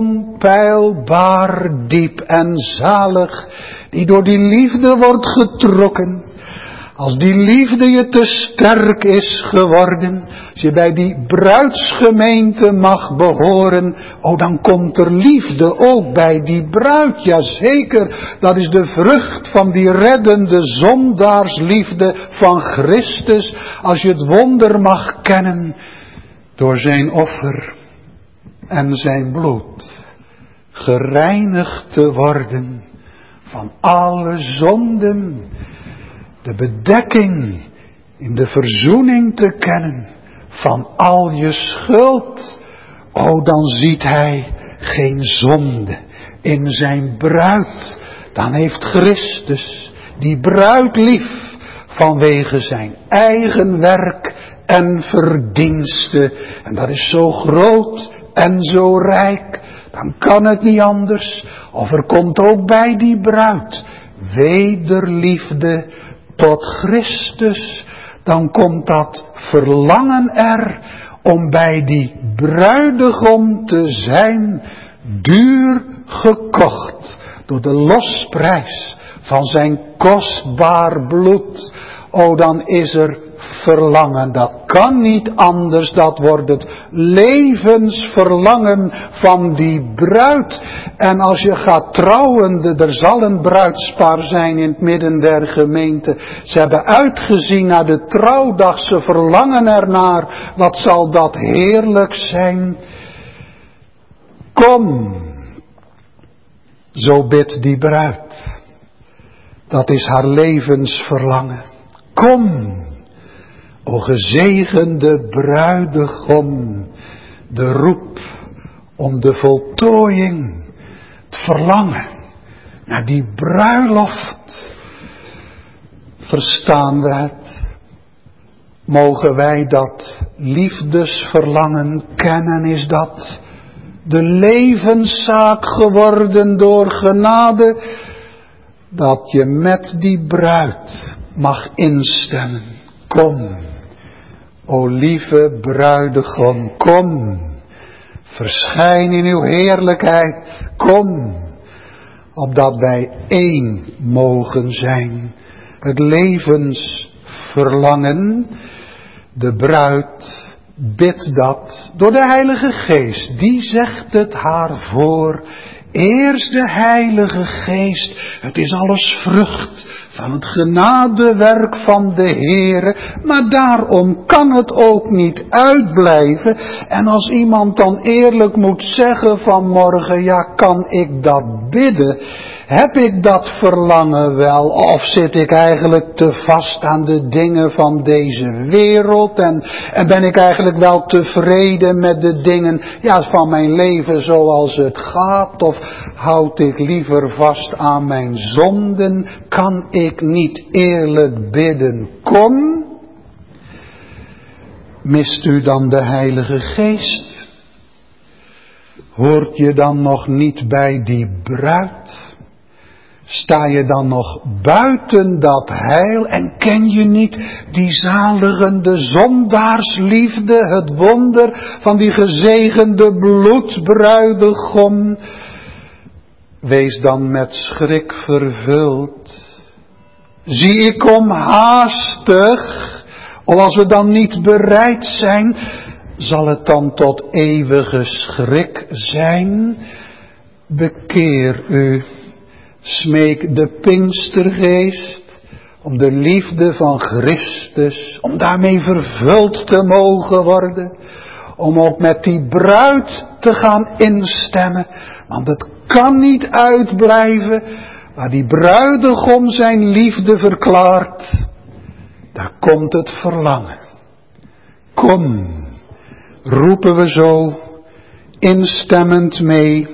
onpeilbaar diep en zalig, die door die liefde wordt getrokken. Als die liefde je te sterk is geworden, als je bij die bruidsgemeente mag behoren, oh, dan komt er liefde ook bij die bruid. Jazeker, dat is de vrucht van die reddende zondaarsliefde van Christus. Als je het wonder mag kennen door zijn offer en zijn bloed, gereinigd te worden van alle zonden, de bedekking in de verzoening te kennen van al je schuld. O, dan ziet hij geen zonde in zijn bruid. Dan heeft Christus die bruid lief vanwege zijn eigen werk en verdienste. En dat is zo groot en zo rijk. Dan kan het niet anders. Of er komt ook bij die bruid wederliefde tot Christus. Dan komt dat verlangen er om bij die bruidegom te zijn, duur gekocht door de losprijs van zijn kostbaar bloed. O, dan is er verlangen. Dat kan niet anders. Dat wordt het levensverlangen van die bruid. En als je gaat trouwen, er zal een bruidspaar zijn in het midden der gemeente. Ze hebben uitgezien naar de trouwdag. Ze verlangen ernaar. Wat zal dat heerlijk zijn. Kom. Zo bidt die bruid. Dat is haar levensverlangen. Kom, o gezegende bruidegom, de roep om de voltooiing, het verlangen naar die bruiloft. Verstaan we het? Mogen wij dat liefdesverlangen kennen? Is dat de levenszaak geworden door genade? Dat je met die bruid mag instemmen. Kom, o lieve bruidegom, kom. Verschijn in uw heerlijkheid, kom. Opdat wij één mogen zijn. Het levensverlangen, de bruid bidt dat door de Heilige Geest. Die zegt het haar voor. Eerst de Heilige Geest. Het is alles vrucht van het genadewerk van de Heere. Maar daarom kan het ook niet uitblijven. En als iemand dan eerlijk moet zeggen vanmorgen, ja, kan ik dat bidden? Heb ik dat verlangen wel? Of zit ik eigenlijk te vast aan de dingen van deze wereld? En, en ben ik eigenlijk wel tevreden met de dingen, ja, van mijn leven zoals het gaat? Of houd ik liever vast aan mijn zonden? Kan ik niet eerlijk bidden? Kom. Mist u dan de Heilige Geest? Hoort je dan nog niet bij die bruid? Sta je dan nog buiten dat heil en ken je niet die zaligende zondaarsliefde, het wonder van die gezegende bloedbruidegom? Wees dan met schrik vervuld. Zie, ik kom haastig. Of als we dan niet bereid zijn, zal het dan tot eeuwige schrik zijn? Bekeer u. Smeek de Pinkstergeest om de liefde van Christus, om daarmee vervuld te mogen worden, om ook met die bruid te gaan instemmen, want het kan niet uitblijven waar die bruidegom zijn liefde verklaart. Daar komt het verlangen. Kom, roepen we zo instemmend mee.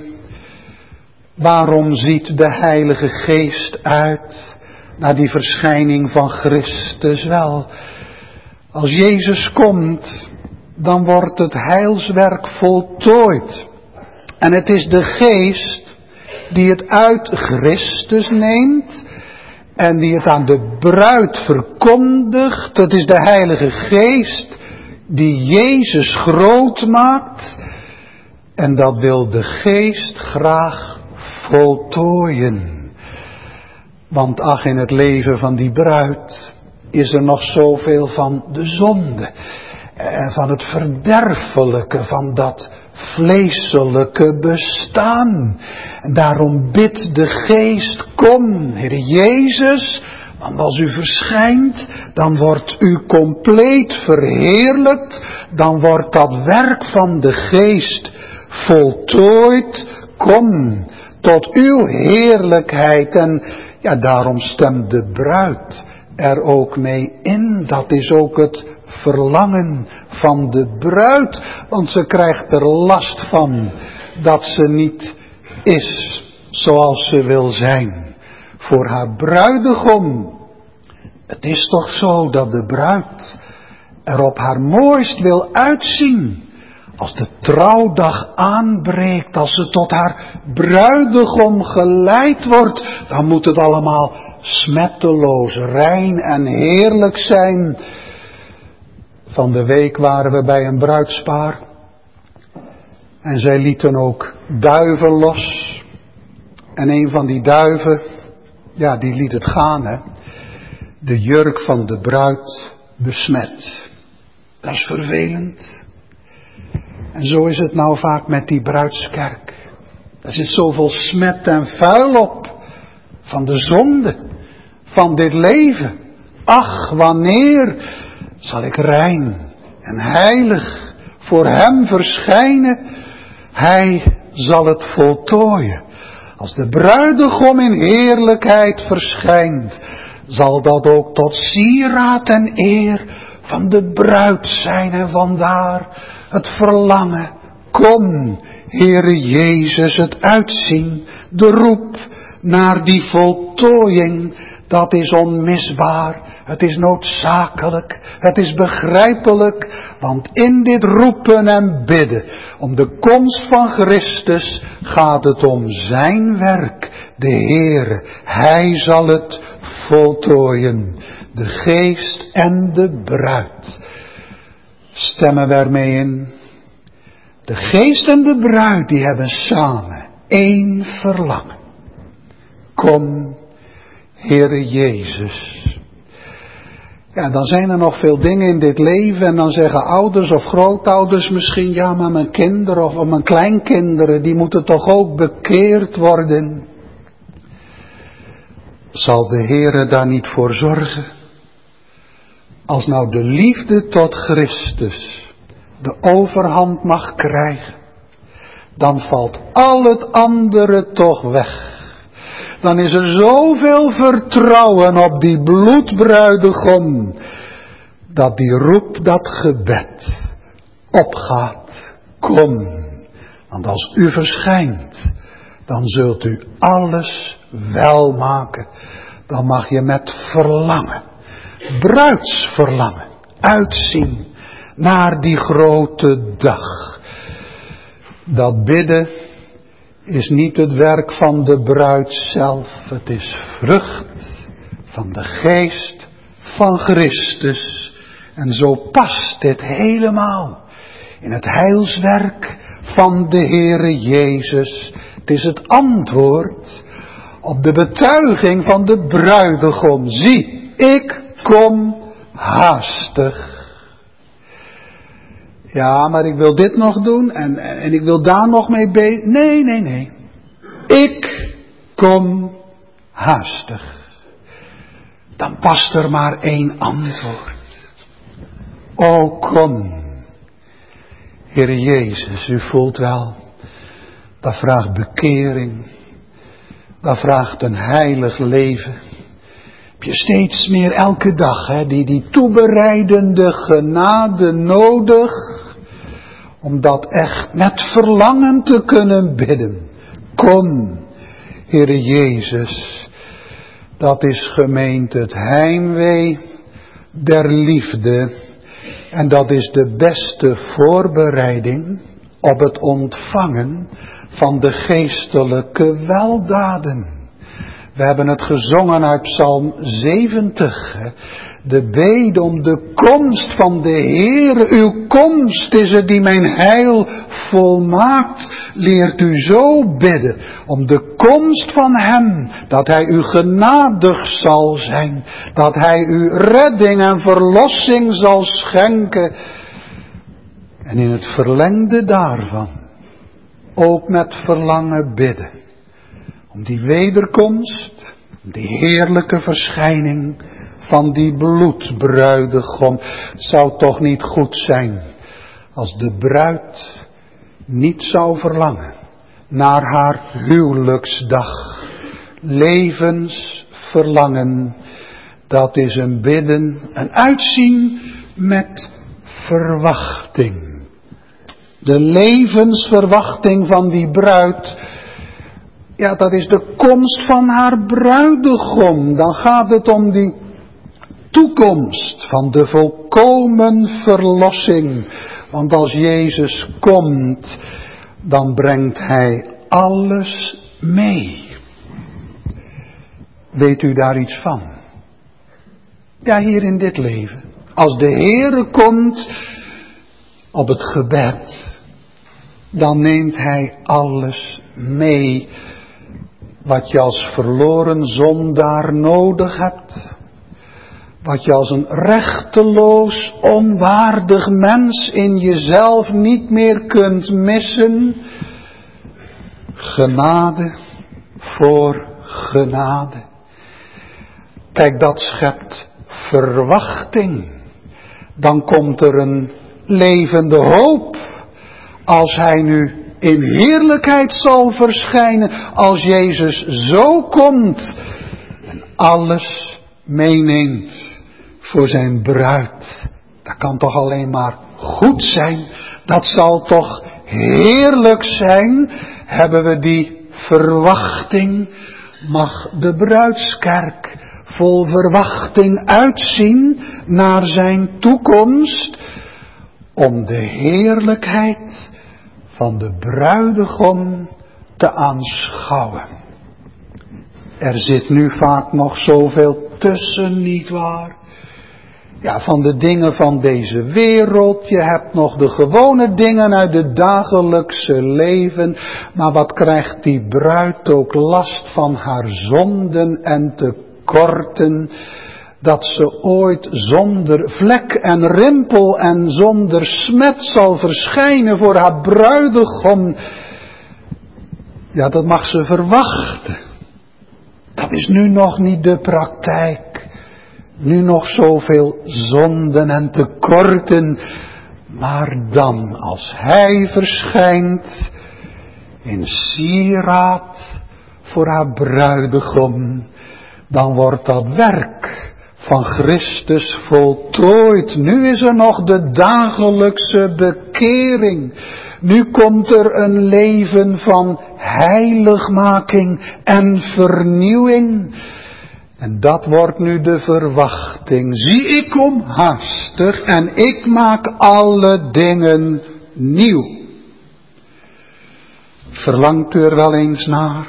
Waarom ziet de Heilige Geest uit naar die verschijning van Christus? Wel, als Jezus komt, dan wordt het heilswerk voltooid. En het is de Geest die het uit Christus neemt en die het aan de bruid verkondigt. Het is de Heilige Geest die Jezus groot maakt. En dat wil de Geest graag voltooien. Want ach, in het leven van die bruid is er nog zoveel van de zonde. En van het verderfelijke, van dat vleeselijke bestaan. En daarom bidt de Geest, kom, Heer Jezus. Want als u verschijnt, dan wordt u compleet verheerlijkt. Dan wordt dat werk van de Geest voltooid. Kom tot uw heerlijkheid. En ja, daarom stemt de bruid er ook mee in. Dat is ook het verlangen van de bruid. Want ze krijgt er last van dat ze niet is zoals ze wil zijn voor haar bruidegom. Het is toch zo dat de bruid er op haar mooist wil uitzien als de trouwdag aanbreekt, als ze tot haar bruidegom geleid wordt, dan moet het allemaal smetteloos, rein en heerlijk zijn. Van de week waren we bij een bruidspaar en zij lieten ook duiven los. En een van die duiven, ja, die liet het gaan, hè. De jurk van de bruid besmet. Dat is vervelend. En zo is het nou vaak met die bruidskerk. Er zit zoveel smet en vuil op. Van de zonde. Van dit leven. Ach, wanneer zal ik rein en heilig voor hem verschijnen? Hij zal het voltooien. Als de bruidegom in heerlijkheid verschijnt, zal dat ook tot sieraad en eer van de bruid zijn. En vandaar het verlangen. Kom, Heere Jezus, het uitzien, de roep naar die voltooiing. Dat is onmisbaar, het is noodzakelijk, het is begrijpelijk, want in dit roepen en bidden om de komst van Christus gaat het om zijn werk, de Heere. Hij zal het voltooien, de geest en de bruid. Stemmen we ermee in? De geest en de bruid die hebben samen één verlangen. Kom, Heere Jezus. Ja, dan zijn er nog veel dingen in dit leven en dan zeggen ouders of grootouders misschien, ja, maar mijn kinderen of mijn kleinkinderen, die moeten toch ook bekeerd worden. Zal de Heere daar niet voor zorgen? Als nou de liefde tot Christus de overhand mag krijgen, dan valt al het andere toch weg. Dan is er zoveel vertrouwen op die bloedbruidegom, dat die roep, dat gebed opgaat. Kom, want als u verschijnt, dan zult u alles wel maken. Dan mag je met verlangen, bruidsverlangen, uitzien naar die grote dag. Dat bidden is niet het werk van de bruid zelf. Het is vrucht van de geest van Christus. En zo past dit helemaal in het heilswerk van de Heere Jezus. Het is het antwoord op de betuiging van de bruidegom. Zie, ik kom haastig. Ja, maar ik wil dit nog doen en, en ik wil daar nog mee bezig. Nee, nee, nee. Ik kom haastig. Dan past er maar één antwoord. O kom, Heere Jezus, u voelt wel, dat vraagt bekering. Dat vraagt een heilig leven. Heb je steeds meer elke dag, hè, die, die toebereidende genade nodig, om dat echt met verlangen te kunnen bidden. Kom, Heere Jezus, dat is gemeend het heimwee der liefde. En dat is de beste voorbereiding op het ontvangen van de geestelijke weldaden. We hebben het gezongen uit Psalm zeventig. De bede om de komst van de Heer. Uw komst is het die mijn heil volmaakt. Leert u zo bidden om de komst van Hem. Dat Hij u genadig zal zijn. Dat Hij u redding en verlossing zal schenken. En in het verlengde daarvan ook met verlangen bidden. Om die wederkomst, om die heerlijke verschijning van die bloedbruidegom. Het zou toch niet goed zijn als de bruid niet zou verlangen naar haar huwelijksdag. Levensverlangen, dat is een bidden, een uitzien met verwachting. De levensverwachting van die bruid, ja, dat is de komst van haar bruidegom. Dan gaat het om die toekomst van de volkomen verlossing. Want als Jezus komt, dan brengt Hij alles mee. Weet u daar iets van? Ja, hier in dit leven. Als de Heere komt op het gebed, dan neemt Hij alles mee. wat je als verloren zondaar nodig hebt. Wat je als een rechteloos, onwaardig mens in jezelf niet meer kunt missen. Genade voor genade. Kijk, dat schept verwachting. Dan komt er een levende hoop. Als hij nu in heerlijkheid zal verschijnen. Als Jezus zo komt en alles meeneemt voor zijn bruid. Dat kan toch alleen maar goed zijn. Dat zal toch heerlijk zijn. Hebben we die verwachting. Mag de bruidskerk vol verwachting uitzien naar zijn toekomst. Om de heerlijkheid van de bruidegom te aanschouwen. Er zit nu vaak nog zoveel tussen, nietwaar? Ja, van de dingen van deze wereld. Je hebt nog de gewone dingen uit het dagelijkse leven. Maar wat krijgt die bruid ook last van haar zonden en tekorten. Dat ze ooit zonder vlek en rimpel en zonder smet zal verschijnen voor haar bruidegom. Ja, dat mag ze verwachten. Dat is nu nog niet de praktijk. Nu nog zoveel zonden en tekorten. Maar dan, als hij verschijnt in sieraad voor haar bruidegom, dan wordt dat werk van Christus voltooid. Nu is er nog de dagelijkse bekering. Nu komt er een leven van heiligmaking en vernieuwing. En dat wordt nu de verwachting. Zie, ik kom haastig en ik maak alle dingen nieuw. Verlangt u er wel eens naar?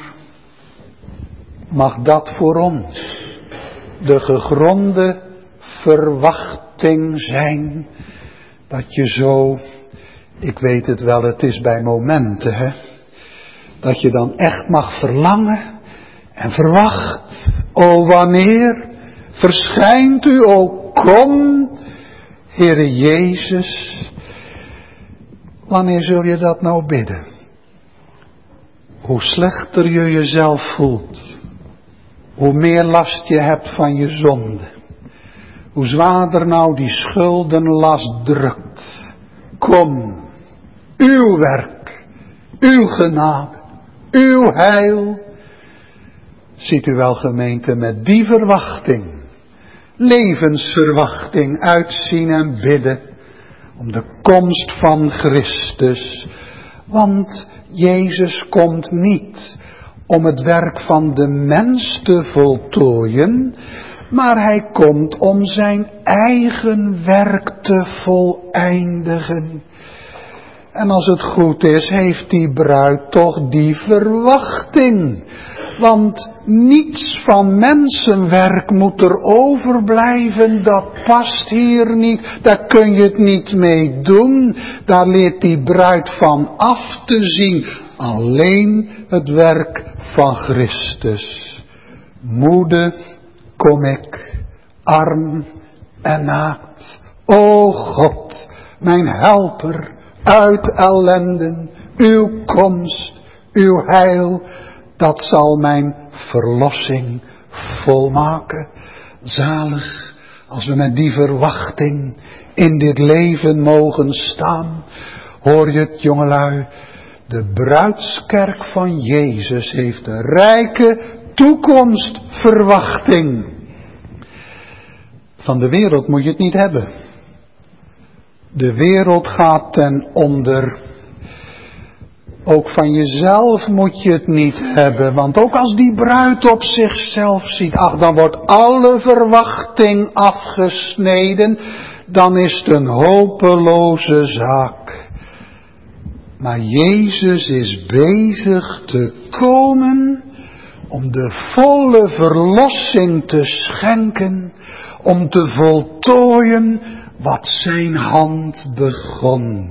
Mag dat voor ons de gegronde verwachting zijn, dat je zo, ik weet het wel, het is bij momenten, hè, dat je dan echt mag verlangen en verwacht. O, wanneer verschijnt u, o kom, Heere Jezus. Wanneer zul je dat nou bidden? Hoe slechter je jezelf voelt. Hoe meer last je hebt van je zonde. Hoe zwaarder nou die schuldenlast drukt. Kom, uw werk, uw genade, uw heil. Ziet u wel, gemeente, met die verwachting, levensverwachting uitzien en bidden om de komst van Christus. Want Jezus komt niet om het werk van de mens te voltooien, maar hij komt om zijn eigen werk te voleindigen. En als het goed is, heeft die bruid toch die verwachting. Want niets van mensenwerk moet er overblijven, dat past hier niet, daar kun je het niet mee doen. Daar leert die bruid van af te zien, alleen het werk van Christus. Moede kom ik, arm en naakt. O God, mijn helper uit ellenden, uw komst, uw heil, dat zal mijn verlossing volmaken. Zalig als we met die verwachting in dit leven mogen staan. Hoor je het, jongelui? De bruidskerk van Jezus heeft een rijke toekomstverwachting. Van de wereld moet je het niet hebben. De wereld gaat ten onder. Ook van jezelf moet je het niet hebben. Want ook als die bruid op zichzelf ziet, ach, dan wordt alle verwachting afgesneden. Dan is het een hopeloze zaak. Maar Jezus is bezig te komen om de volle verlossing te schenken. Om te voltooien wat zijn hand begon.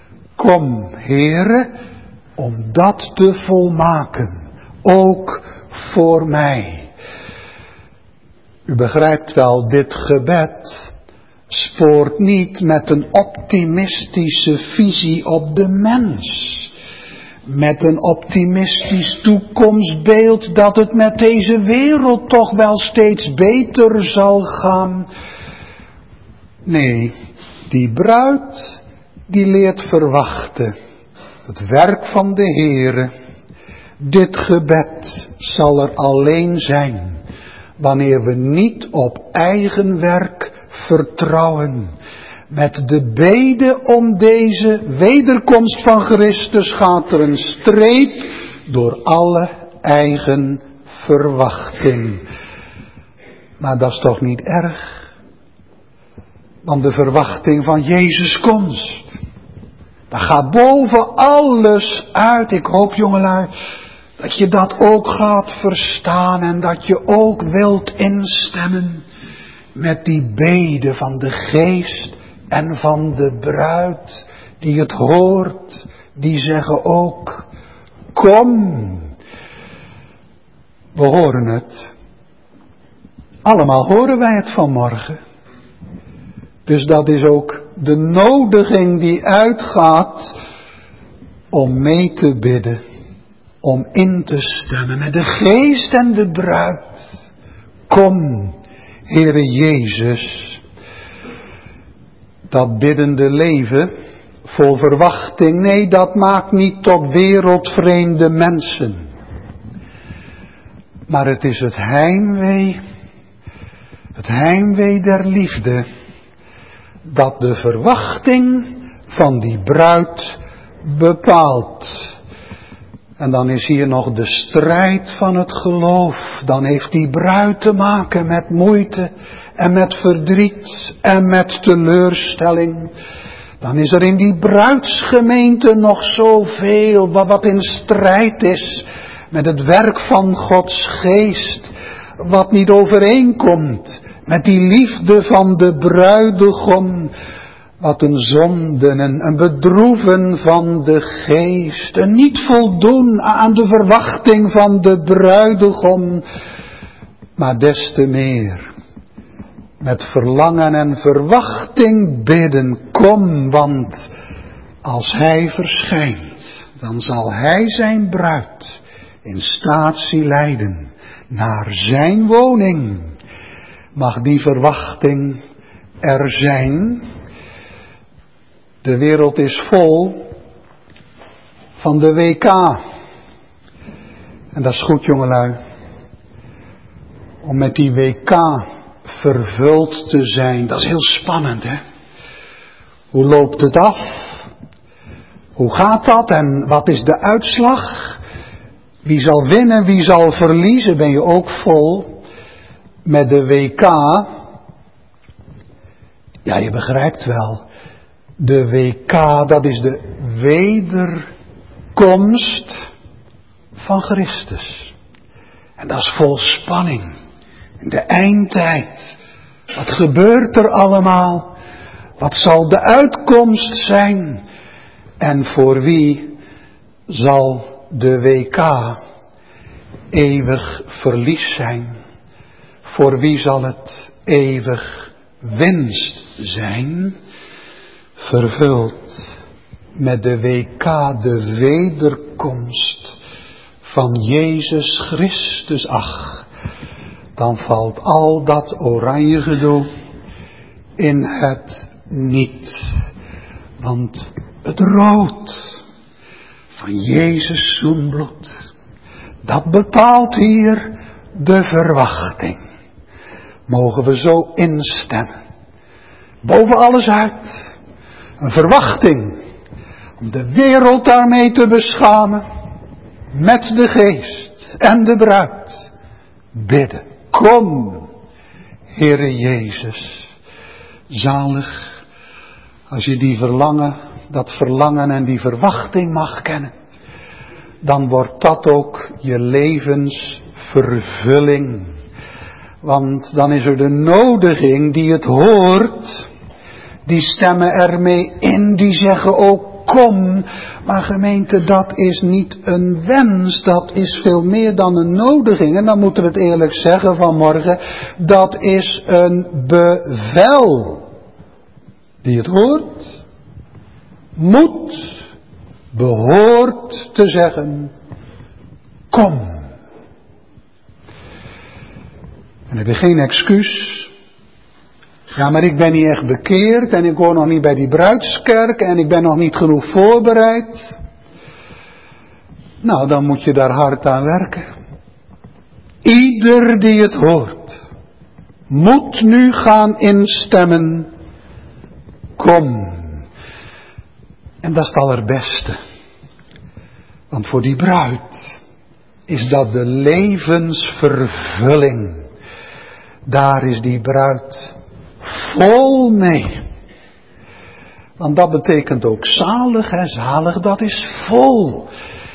Kom, Heere, om dat te volmaken, ook voor mij. U begrijpt wel, dit gebed spoort niet met een optimistische visie op de mens. Met een optimistisch toekomstbeeld dat het met deze wereld toch wel steeds beter zal gaan. Nee, die bruid die leert verwachten. Het werk van de Heere. Dit gebed zal er alleen zijn wanneer we niet op eigen werk vertrouwen. Met de bede om deze wederkomst van Christus gaat er een streep door alle eigen verwachting. Maar dat is toch niet erg? Want de verwachting van Jezus' komst, dat gaat boven alles uit. Ik hoop, jongelui, dat je dat ook gaat verstaan en dat je ook wilt instemmen met die bede van de Geest en van de bruid die het hoort, die zeggen ook, kom. We horen het. Allemaal horen wij het vanmorgen. Dus dat is ook de nodiging die uitgaat om mee te bidden, om in te stemmen met de Geest en de bruid. Kom, Heere Jezus. Dat biddende leven, vol verwachting, nee, dat maakt niet tot wereldvreemde mensen. Maar het is het heimwee, het heimwee der liefde, dat de verwachting van die bruid bepaalt. En dan is hier nog de strijd van het geloof. Dan heeft die bruid te maken met moeite en met verdriet en met teleurstelling. Dan is er in die bruidsgemeente nog zoveel wat in strijd is met het werk van Gods geest. Wat niet overeenkomt met die liefde van de bruidegom. Wat een zonde en een bedroeven van de geest. En niet voldoen aan de verwachting van de bruidegom. Maar des te meer met verlangen en verwachting bidden. Kom, want als hij verschijnt, dan zal hij zijn bruid in statie leiden naar zijn woning. Mag die verwachting er zijn? De wereld is vol van de W K. En dat is goed, jongelui. Om met die W K vervuld te zijn. Dat is heel spannend, hè? Hoe loopt het af? Hoe gaat dat? En wat is de uitslag? Wie zal winnen? Wie zal verliezen? Ben je ook vol met de W K? Ja, je begrijpt wel. De W K, dat is de wederkomst van Christus. En dat is vol spanning. In de eindtijd. Wat gebeurt er allemaal? Wat zal de uitkomst zijn? En voor wie zal de W K eeuwig verlies zijn? Voor wie zal het eeuwig winst zijn? Vervuld met de W K, de wederkomst van Jezus Christus. Ach, dan valt al dat oranje gedoe in het niet. Want het rood van Jezus zoenbloed, dat bepaalt hier de verwachting. Mogen we zo instemmen. Boven alles uit. Een verwachting om de wereld daarmee te beschamen. Met de geest en de bruid. Bidden. Kom, Heere Jezus. Zalig als je die verlangen, dat verlangen en die verwachting mag kennen. Dan wordt dat ook je levensvervulling. Want dan is er de nodiging die het hoort. Die stemmen ermee in, die zeggen ook kom. Maar gemeente, dat is niet een wens, dat is veel meer dan een nodiging. En dan moeten we het eerlijk zeggen vanmorgen, dat is een bevel. Die het hoort, moet, behoort te zeggen, kom. En heb je geen excuus. Ja, maar ik ben niet echt bekeerd en ik hoor nog niet bij die bruidskerk en ik ben nog niet genoeg voorbereid. Nou, dan moet je daar hard aan werken. Ieder die het hoort, moet nu gaan instemmen, kom. En dat is het allerbeste. Want voor die bruid is dat de levensvervulling. Daar is die bruid vol mee. Want dat betekent ook zalig en zalig, dat is vol.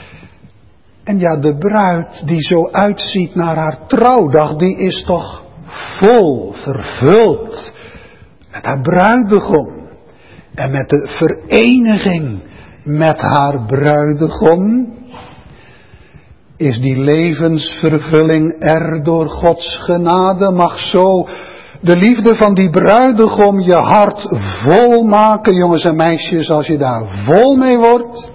En ja, de bruid die zo uitziet naar haar trouwdag, die is toch vol, vervuld met haar bruidegom. En met de vereniging met haar bruidegom is die levensvervulling er door Gods genade. Mag zo de liefde van die bruidegom je hart vol maken, jongens en meisjes. Als je daar vol mee wordt,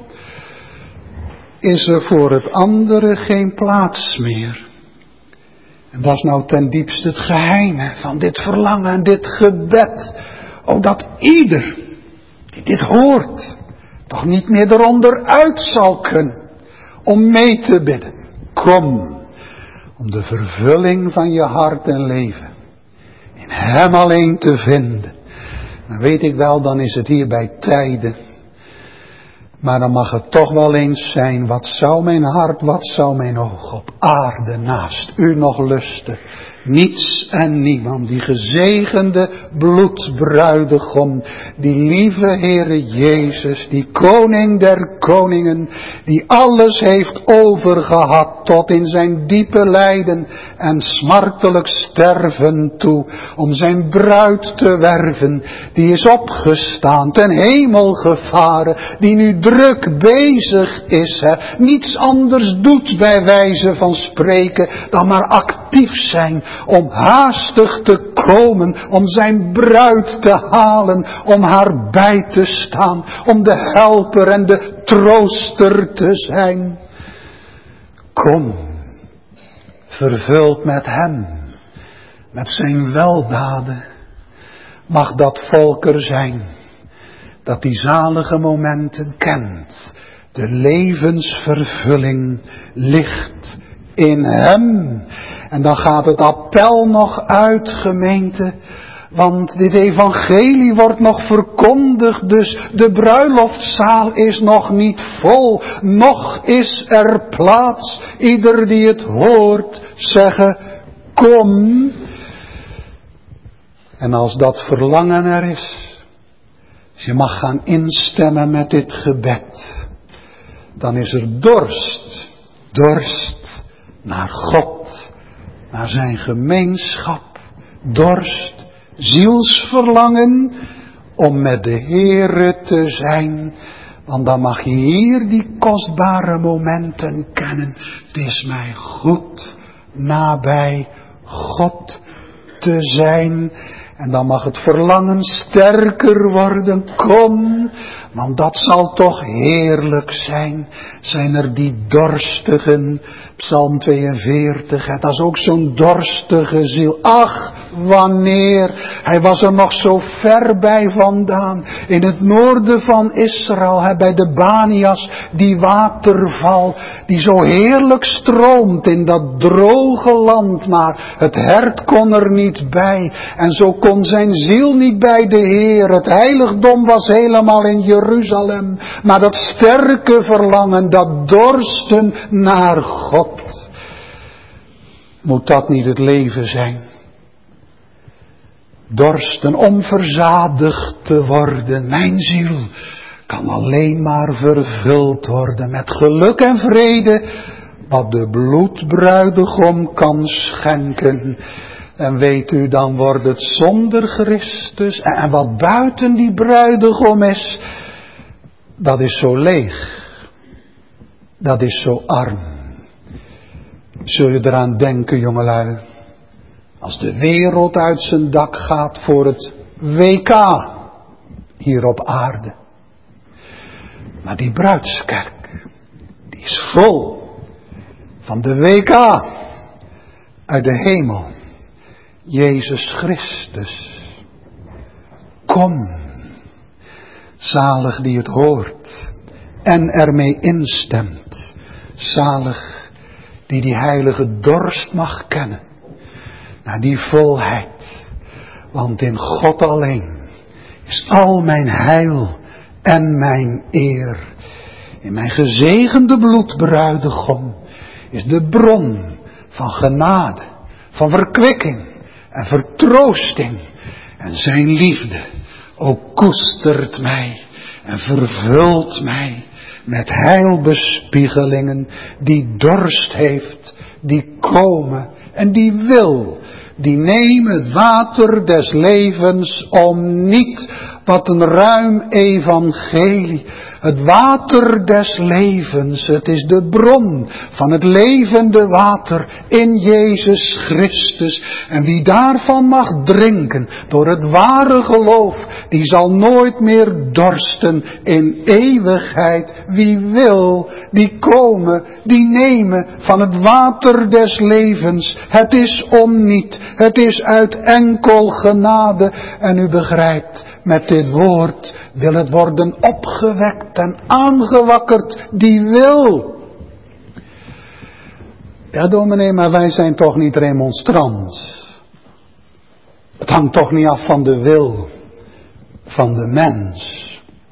is er voor het andere geen plaats meer. En dat is nou ten diepste het geheim van dit verlangen en dit gebed. Oh, dat ieder die dit hoort, toch niet meer eronder uit zal kunnen om mee te bidden. Kom, om de vervulling van je hart en leven in Hem alleen te vinden. Dan weet ik wel, dan is het hier bij tijden. Maar dan mag het toch wel eens zijn, wat zou mijn hart, wat zou mijn oog op aarde naast u nog lusten? Niets en niemand, die gezegende bloedbruidegom, die lieve Heere Jezus, die koning der koningen, die alles heeft overgehad tot in zijn diepe lijden en smartelijk sterven toe, om zijn bruid te werven, die is opgestaan, ten hemel gevaren, die nu druk bezig is, hè, niets anders doet bij wijze van spreken dan maar actief zijn, om haastig te komen, om zijn bruid te halen, om haar bij te staan, om de helper en de trooster te zijn. Kom, vervuld met hem, met zijn weldaden, mag dat volk er zijn, dat die zalige momenten kent. De levensvervulling ligt in hem. En dan gaat het appel nog uit, gemeente. Want dit evangelie wordt nog verkondigd. Dus de bruiloftzaal is nog niet vol. Nog is er plaats. Ieder die het hoort zeggen, kom. En als dat verlangen er is, als je mag gaan instemmen met dit gebed, dan is er dorst. Dorst naar God, naar zijn gemeenschap, dorst, zielsverlangen om met de Heere te zijn. Want dan mag je hier die kostbare momenten kennen. Het is mij goed nabij God te zijn. En dan mag het verlangen sterker worden. Kom, want dat zal toch heerlijk zijn. Zijn er die dorstigen, Psalm tweeënveertig, dat is ook zo'n dorstige ziel. Ach, wanneer, hij was er nog zo ver bij vandaan. In het noorden van Israël, bij de Banias, die waterval, die zo heerlijk stroomt in dat droge land. Maar het hert kon er niet bij. En zo kon zijn ziel niet bij de Heer. Het heiligdom was helemaal in Jeruzalem. Maar dat sterke verlangen, dat dorsten naar God. Moet dat niet het leven zijn? Dorsten om verzadigd te worden. Mijn ziel kan alleen maar vervuld worden met geluk en vrede. Wat de bloedbruidegom kan schenken. En weet u, dan wordt het zonder Christus. En wat buiten die bruidegom is, dat is zo leeg. Dat is zo arm. Zul je eraan denken, jongelui, als de wereld uit zijn dak gaat voor het W K hier op aarde. Maar die bruidskerk, die is vol van de W K uit de hemel. Jezus Christus. Kom, zalig die het hoort en ermee instemt. Zalig die die heilige dorst mag kennen. Naar die volheid. Want in God alleen is al mijn heil en mijn eer. In mijn gezegende bloedbruidegom is de bron van genade, van verkwikking en vertroosting. En zijn liefde ook koestert mij en vervult mij met heilbespiegelingen die dorst heeft, die komen en die wil. Die nemen het water des levens om niet. Wat een ruim evangelie. Het water des levens. Het is de bron van het levende water in Jezus Christus. En wie daarvan mag drinken door het ware geloof. Die zal nooit meer dorsten in eeuwigheid. Wie wil, die komen, die nemen van het water des levens. Het is om niet. Het is uit enkel genade. En u begrijpt, met dit woord wil het worden opgewekt en aangewakkerd die wil. Ja, dominee, maar wij zijn toch niet remonstrant. Het hangt toch niet af van de wil van de mens.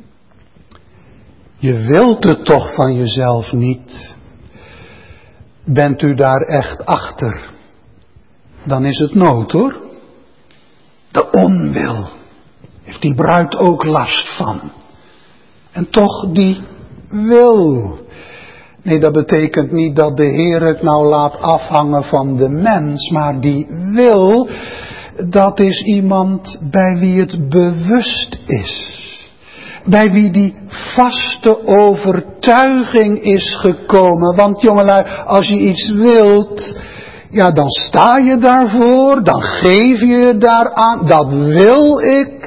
Je wilt het toch van jezelf niet. Bent u daar echt achter? Dan is het nood, hoor. De onwil. Heeft die bruid ook last van. En toch die wil. Nee, dat betekent niet dat de Heer het nou laat afhangen van de mens. Maar die wil, dat is iemand bij wie het bewust is. Bij wie die vaste overtuiging is gekomen. Want jongelui, als je iets wilt, ja, dan sta je daarvoor. Dan geef je je daaraan. Dat wil ik.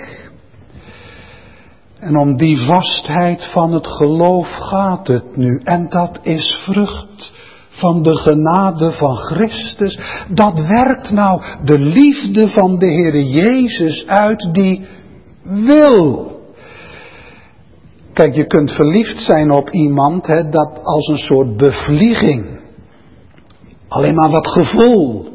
En om die vastheid van het geloof gaat het nu. En dat is vrucht van de genade van Christus. Dat werkt nou de liefde van de Heere Jezus uit die wil. Kijk, je kunt verliefd zijn op iemand, hè, dat als een soort bevlieging. Alleen maar wat gevoel.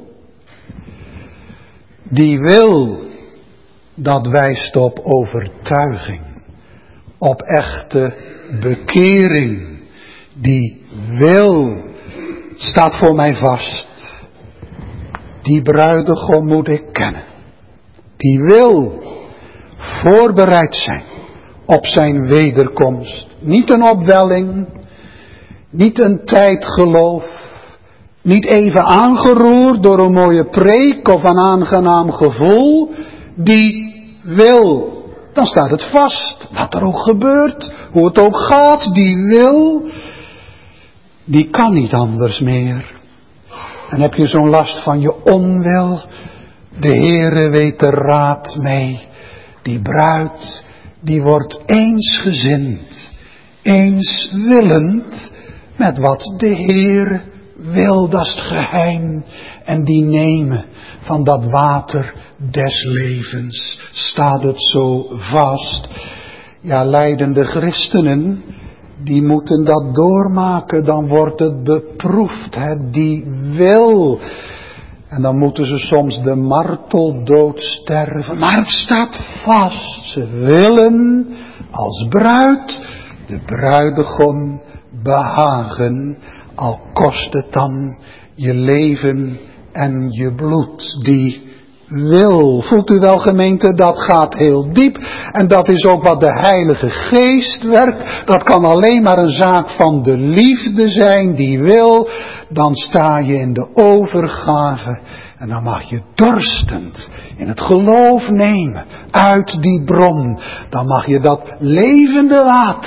Die wil, dat wijst op overtuiging. Op echte bekering. Die wil, staat voor mij vast. Die bruidegom moet ik kennen. Die wil voorbereid zijn op zijn wederkomst. Niet een opwelling. Niet een tijdgeloof. Niet even aangeroerd door een mooie preek of een aangenaam gevoel. Die wil. Dan staat het vast. Wat er ook gebeurt. Hoe het ook gaat. Die wil. Die kan niet anders meer. En heb je zo'n last van je onwil. De Heere weet de raad mee. Die bruid. Die wordt eensgezind. Eenswillend. Met wat de Heer wil. Dat is het geheim. En die nemen van dat water des levens. Staat het zo vast. Ja, lijdende christenen, die moeten dat doormaken. Dan wordt het beproefd. Hè, die wil. En dan moeten ze soms de marteldood sterven. Maar het staat vast. Ze willen als bruid de bruidegom behagen. Al kost het dan je leven en je bloed. Die wil. Voelt u wel, gemeente, dat gaat heel diep. En dat is ook wat de Heilige Geest werkt. Dat kan alleen maar een zaak van de liefde zijn die wil. Dan sta je in de overgave. En dan mag je dorstend in het geloof nemen uit die bron. Dan mag je dat levende water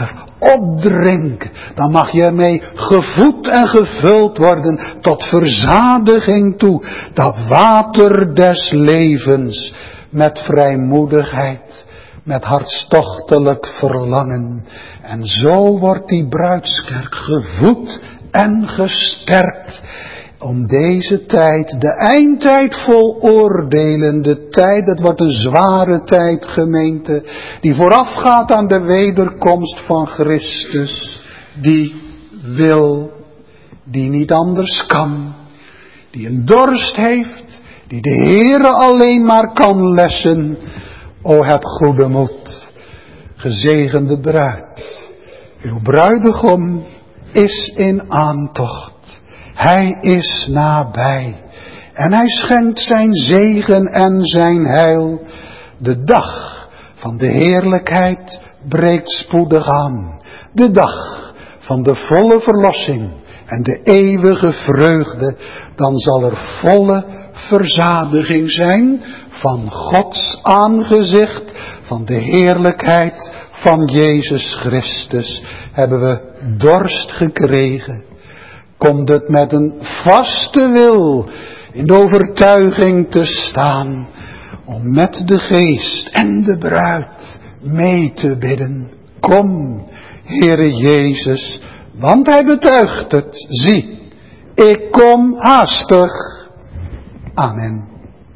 opdrinken. Dan mag je ermee gevoed en gevuld worden tot verzadiging toe. Dat water des levens met vrijmoedigheid, met hartstochtelijk verlangen. En zo wordt die bruidskerk gevoed en gesterkt. Om deze tijd, de eindtijd veroordelende tijd, dat wordt een zware tijd, gemeente, die voorafgaat aan de wederkomst van Christus, die wil, die niet anders kan, die een dorst heeft, die de Heere alleen maar kan lessen. O, heb goede moed, gezegende bruid, uw bruidegom is in aantocht. Hij is nabij en hij schenkt zijn zegen en zijn heil. De dag van de heerlijkheid breekt spoedig aan. De dag van de volle verlossing en de eeuwige vreugde. Dan zal er volle verzadiging zijn van Gods aangezicht, van de heerlijkheid van Jezus Christus. Hebben we dorst gekregen. Komt het met een vaste wil in de overtuiging te staan om met de geest en de bruid mee te bidden. Kom, Heere Jezus, want hij betuigt het. Zie, ik kom haastig. Amen.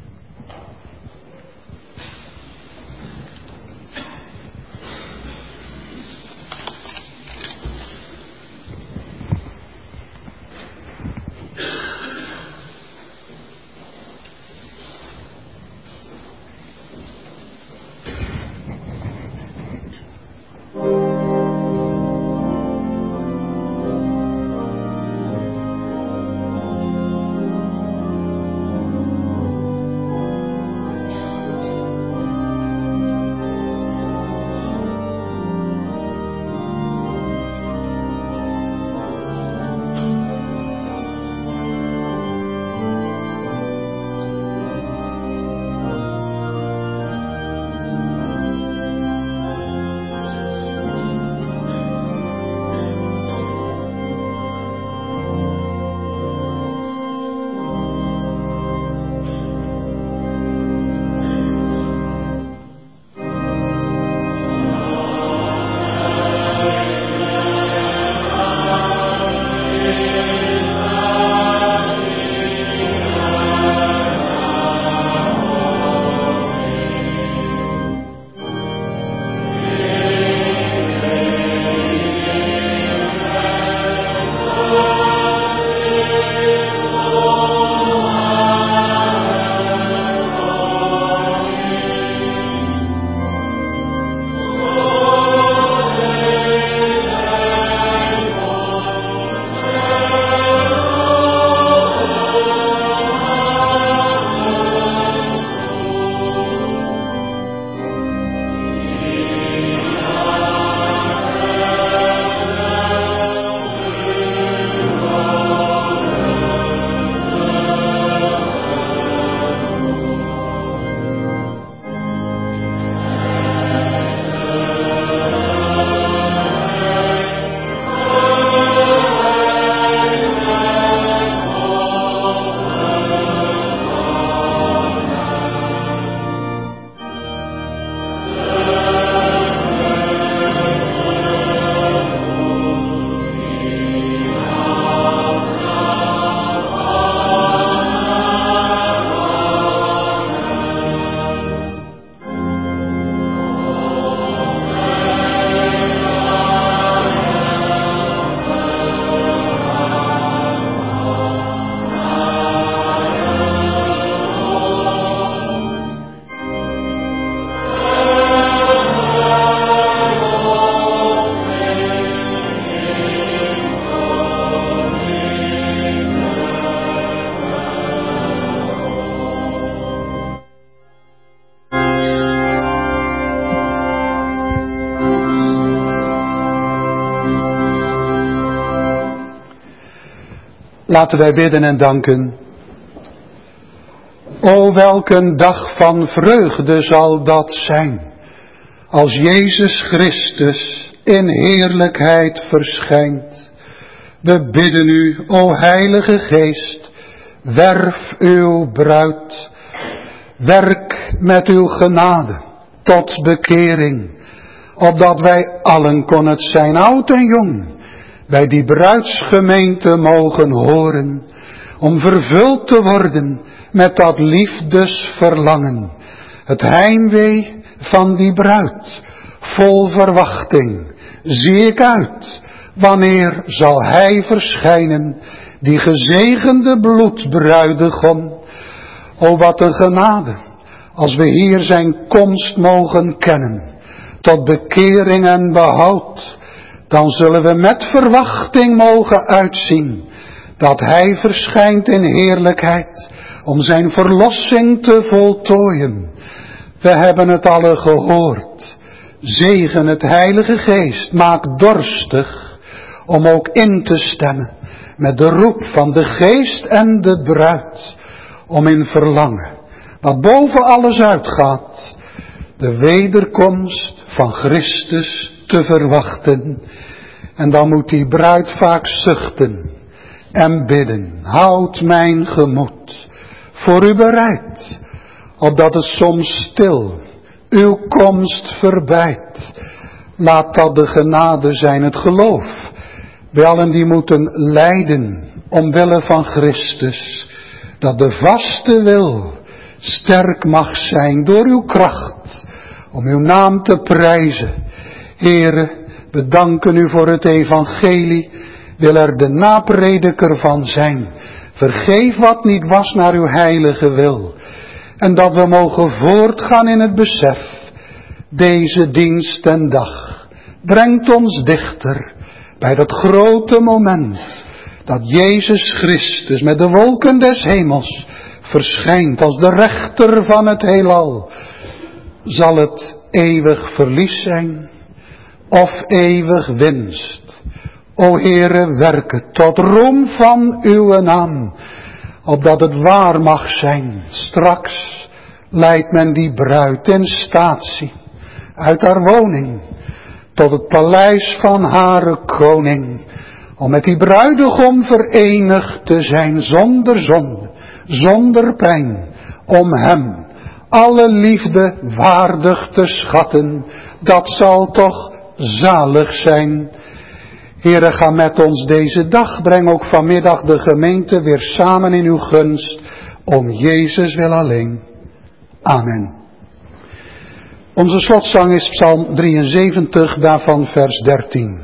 Laten wij bidden en danken. O, welk een dag van vreugde zal dat zijn, als Jezus Christus in heerlijkheid verschijnt. We bidden u, o Heilige Geest, werf uw bruid, werk met uw genade tot bekering, opdat wij allen, kon het zijn, oud en jong, bij die bruidsgemeente mogen horen, om vervuld te worden met dat liefdesverlangen, het heimwee van die bruid. Vol verwachting zie ik uit, wanneer zal hij verschijnen, die gezegende bloedbruidegom. O wat een genade, als we hier zijn komst mogen kennen, tot bekering en behoud, dan zullen we met verwachting mogen uitzien, dat hij verschijnt in heerlijkheid, om zijn verlossing te voltooien. We hebben het alle gehoord. Zegen het Heilige Geest, maak dorstig, om ook in te stemmen met de roep van de Geest en de bruid, om in verlangen, wat boven alles uitgaat, de wederkomst van Christus te verwachten. En dan moet die bruid vaak zuchten en bidden, houd mijn gemoed voor u bereid, opdat het soms stil uw komst verbijt. Laat dat de genade zijn, het geloof, bij allen die moeten lijden omwille van Christus, dat de vaste wil sterk mag zijn door uw kracht, om uw naam te prijzen. Heere, we danken u voor het evangelie, wil er de naprediker van zijn. Vergeef wat niet was naar uw heilige wil. En dat we mogen voortgaan in het besef, deze dienst en dag brengt ons dichter bij dat grote moment, dat Jezus Christus met de wolken des hemels verschijnt als de rechter van het heelal. Zal het eeuwig verlies zijn of eeuwig winst? O Heere, werk het tot roem van uw naam, opdat het waar mag zijn. Straks leidt men die bruid in statie uit haar woning tot het paleis van hare koning, om met die bruidegom verenigd te zijn, zonder zonde, zonder pijn, om hem alle liefde waardig te schatten. Dat zal toch zalig zijn. Heere, ga met ons deze dag, breng ook vanmiddag de gemeente weer samen in uw gunst, om Jezus wil alleen. Amen. Onze slotzang is Psalm drieënzeventig, daarvan vers dertien.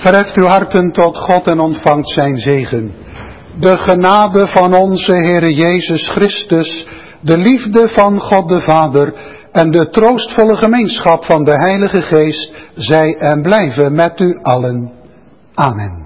Verheft uw harten tot God en ontvangt zijn zegen. De genade van onze Heere Jezus Christus, de liefde van God de Vader en de troostvolle gemeenschap van de Heilige Geest, zij en blijven met u allen. Amen.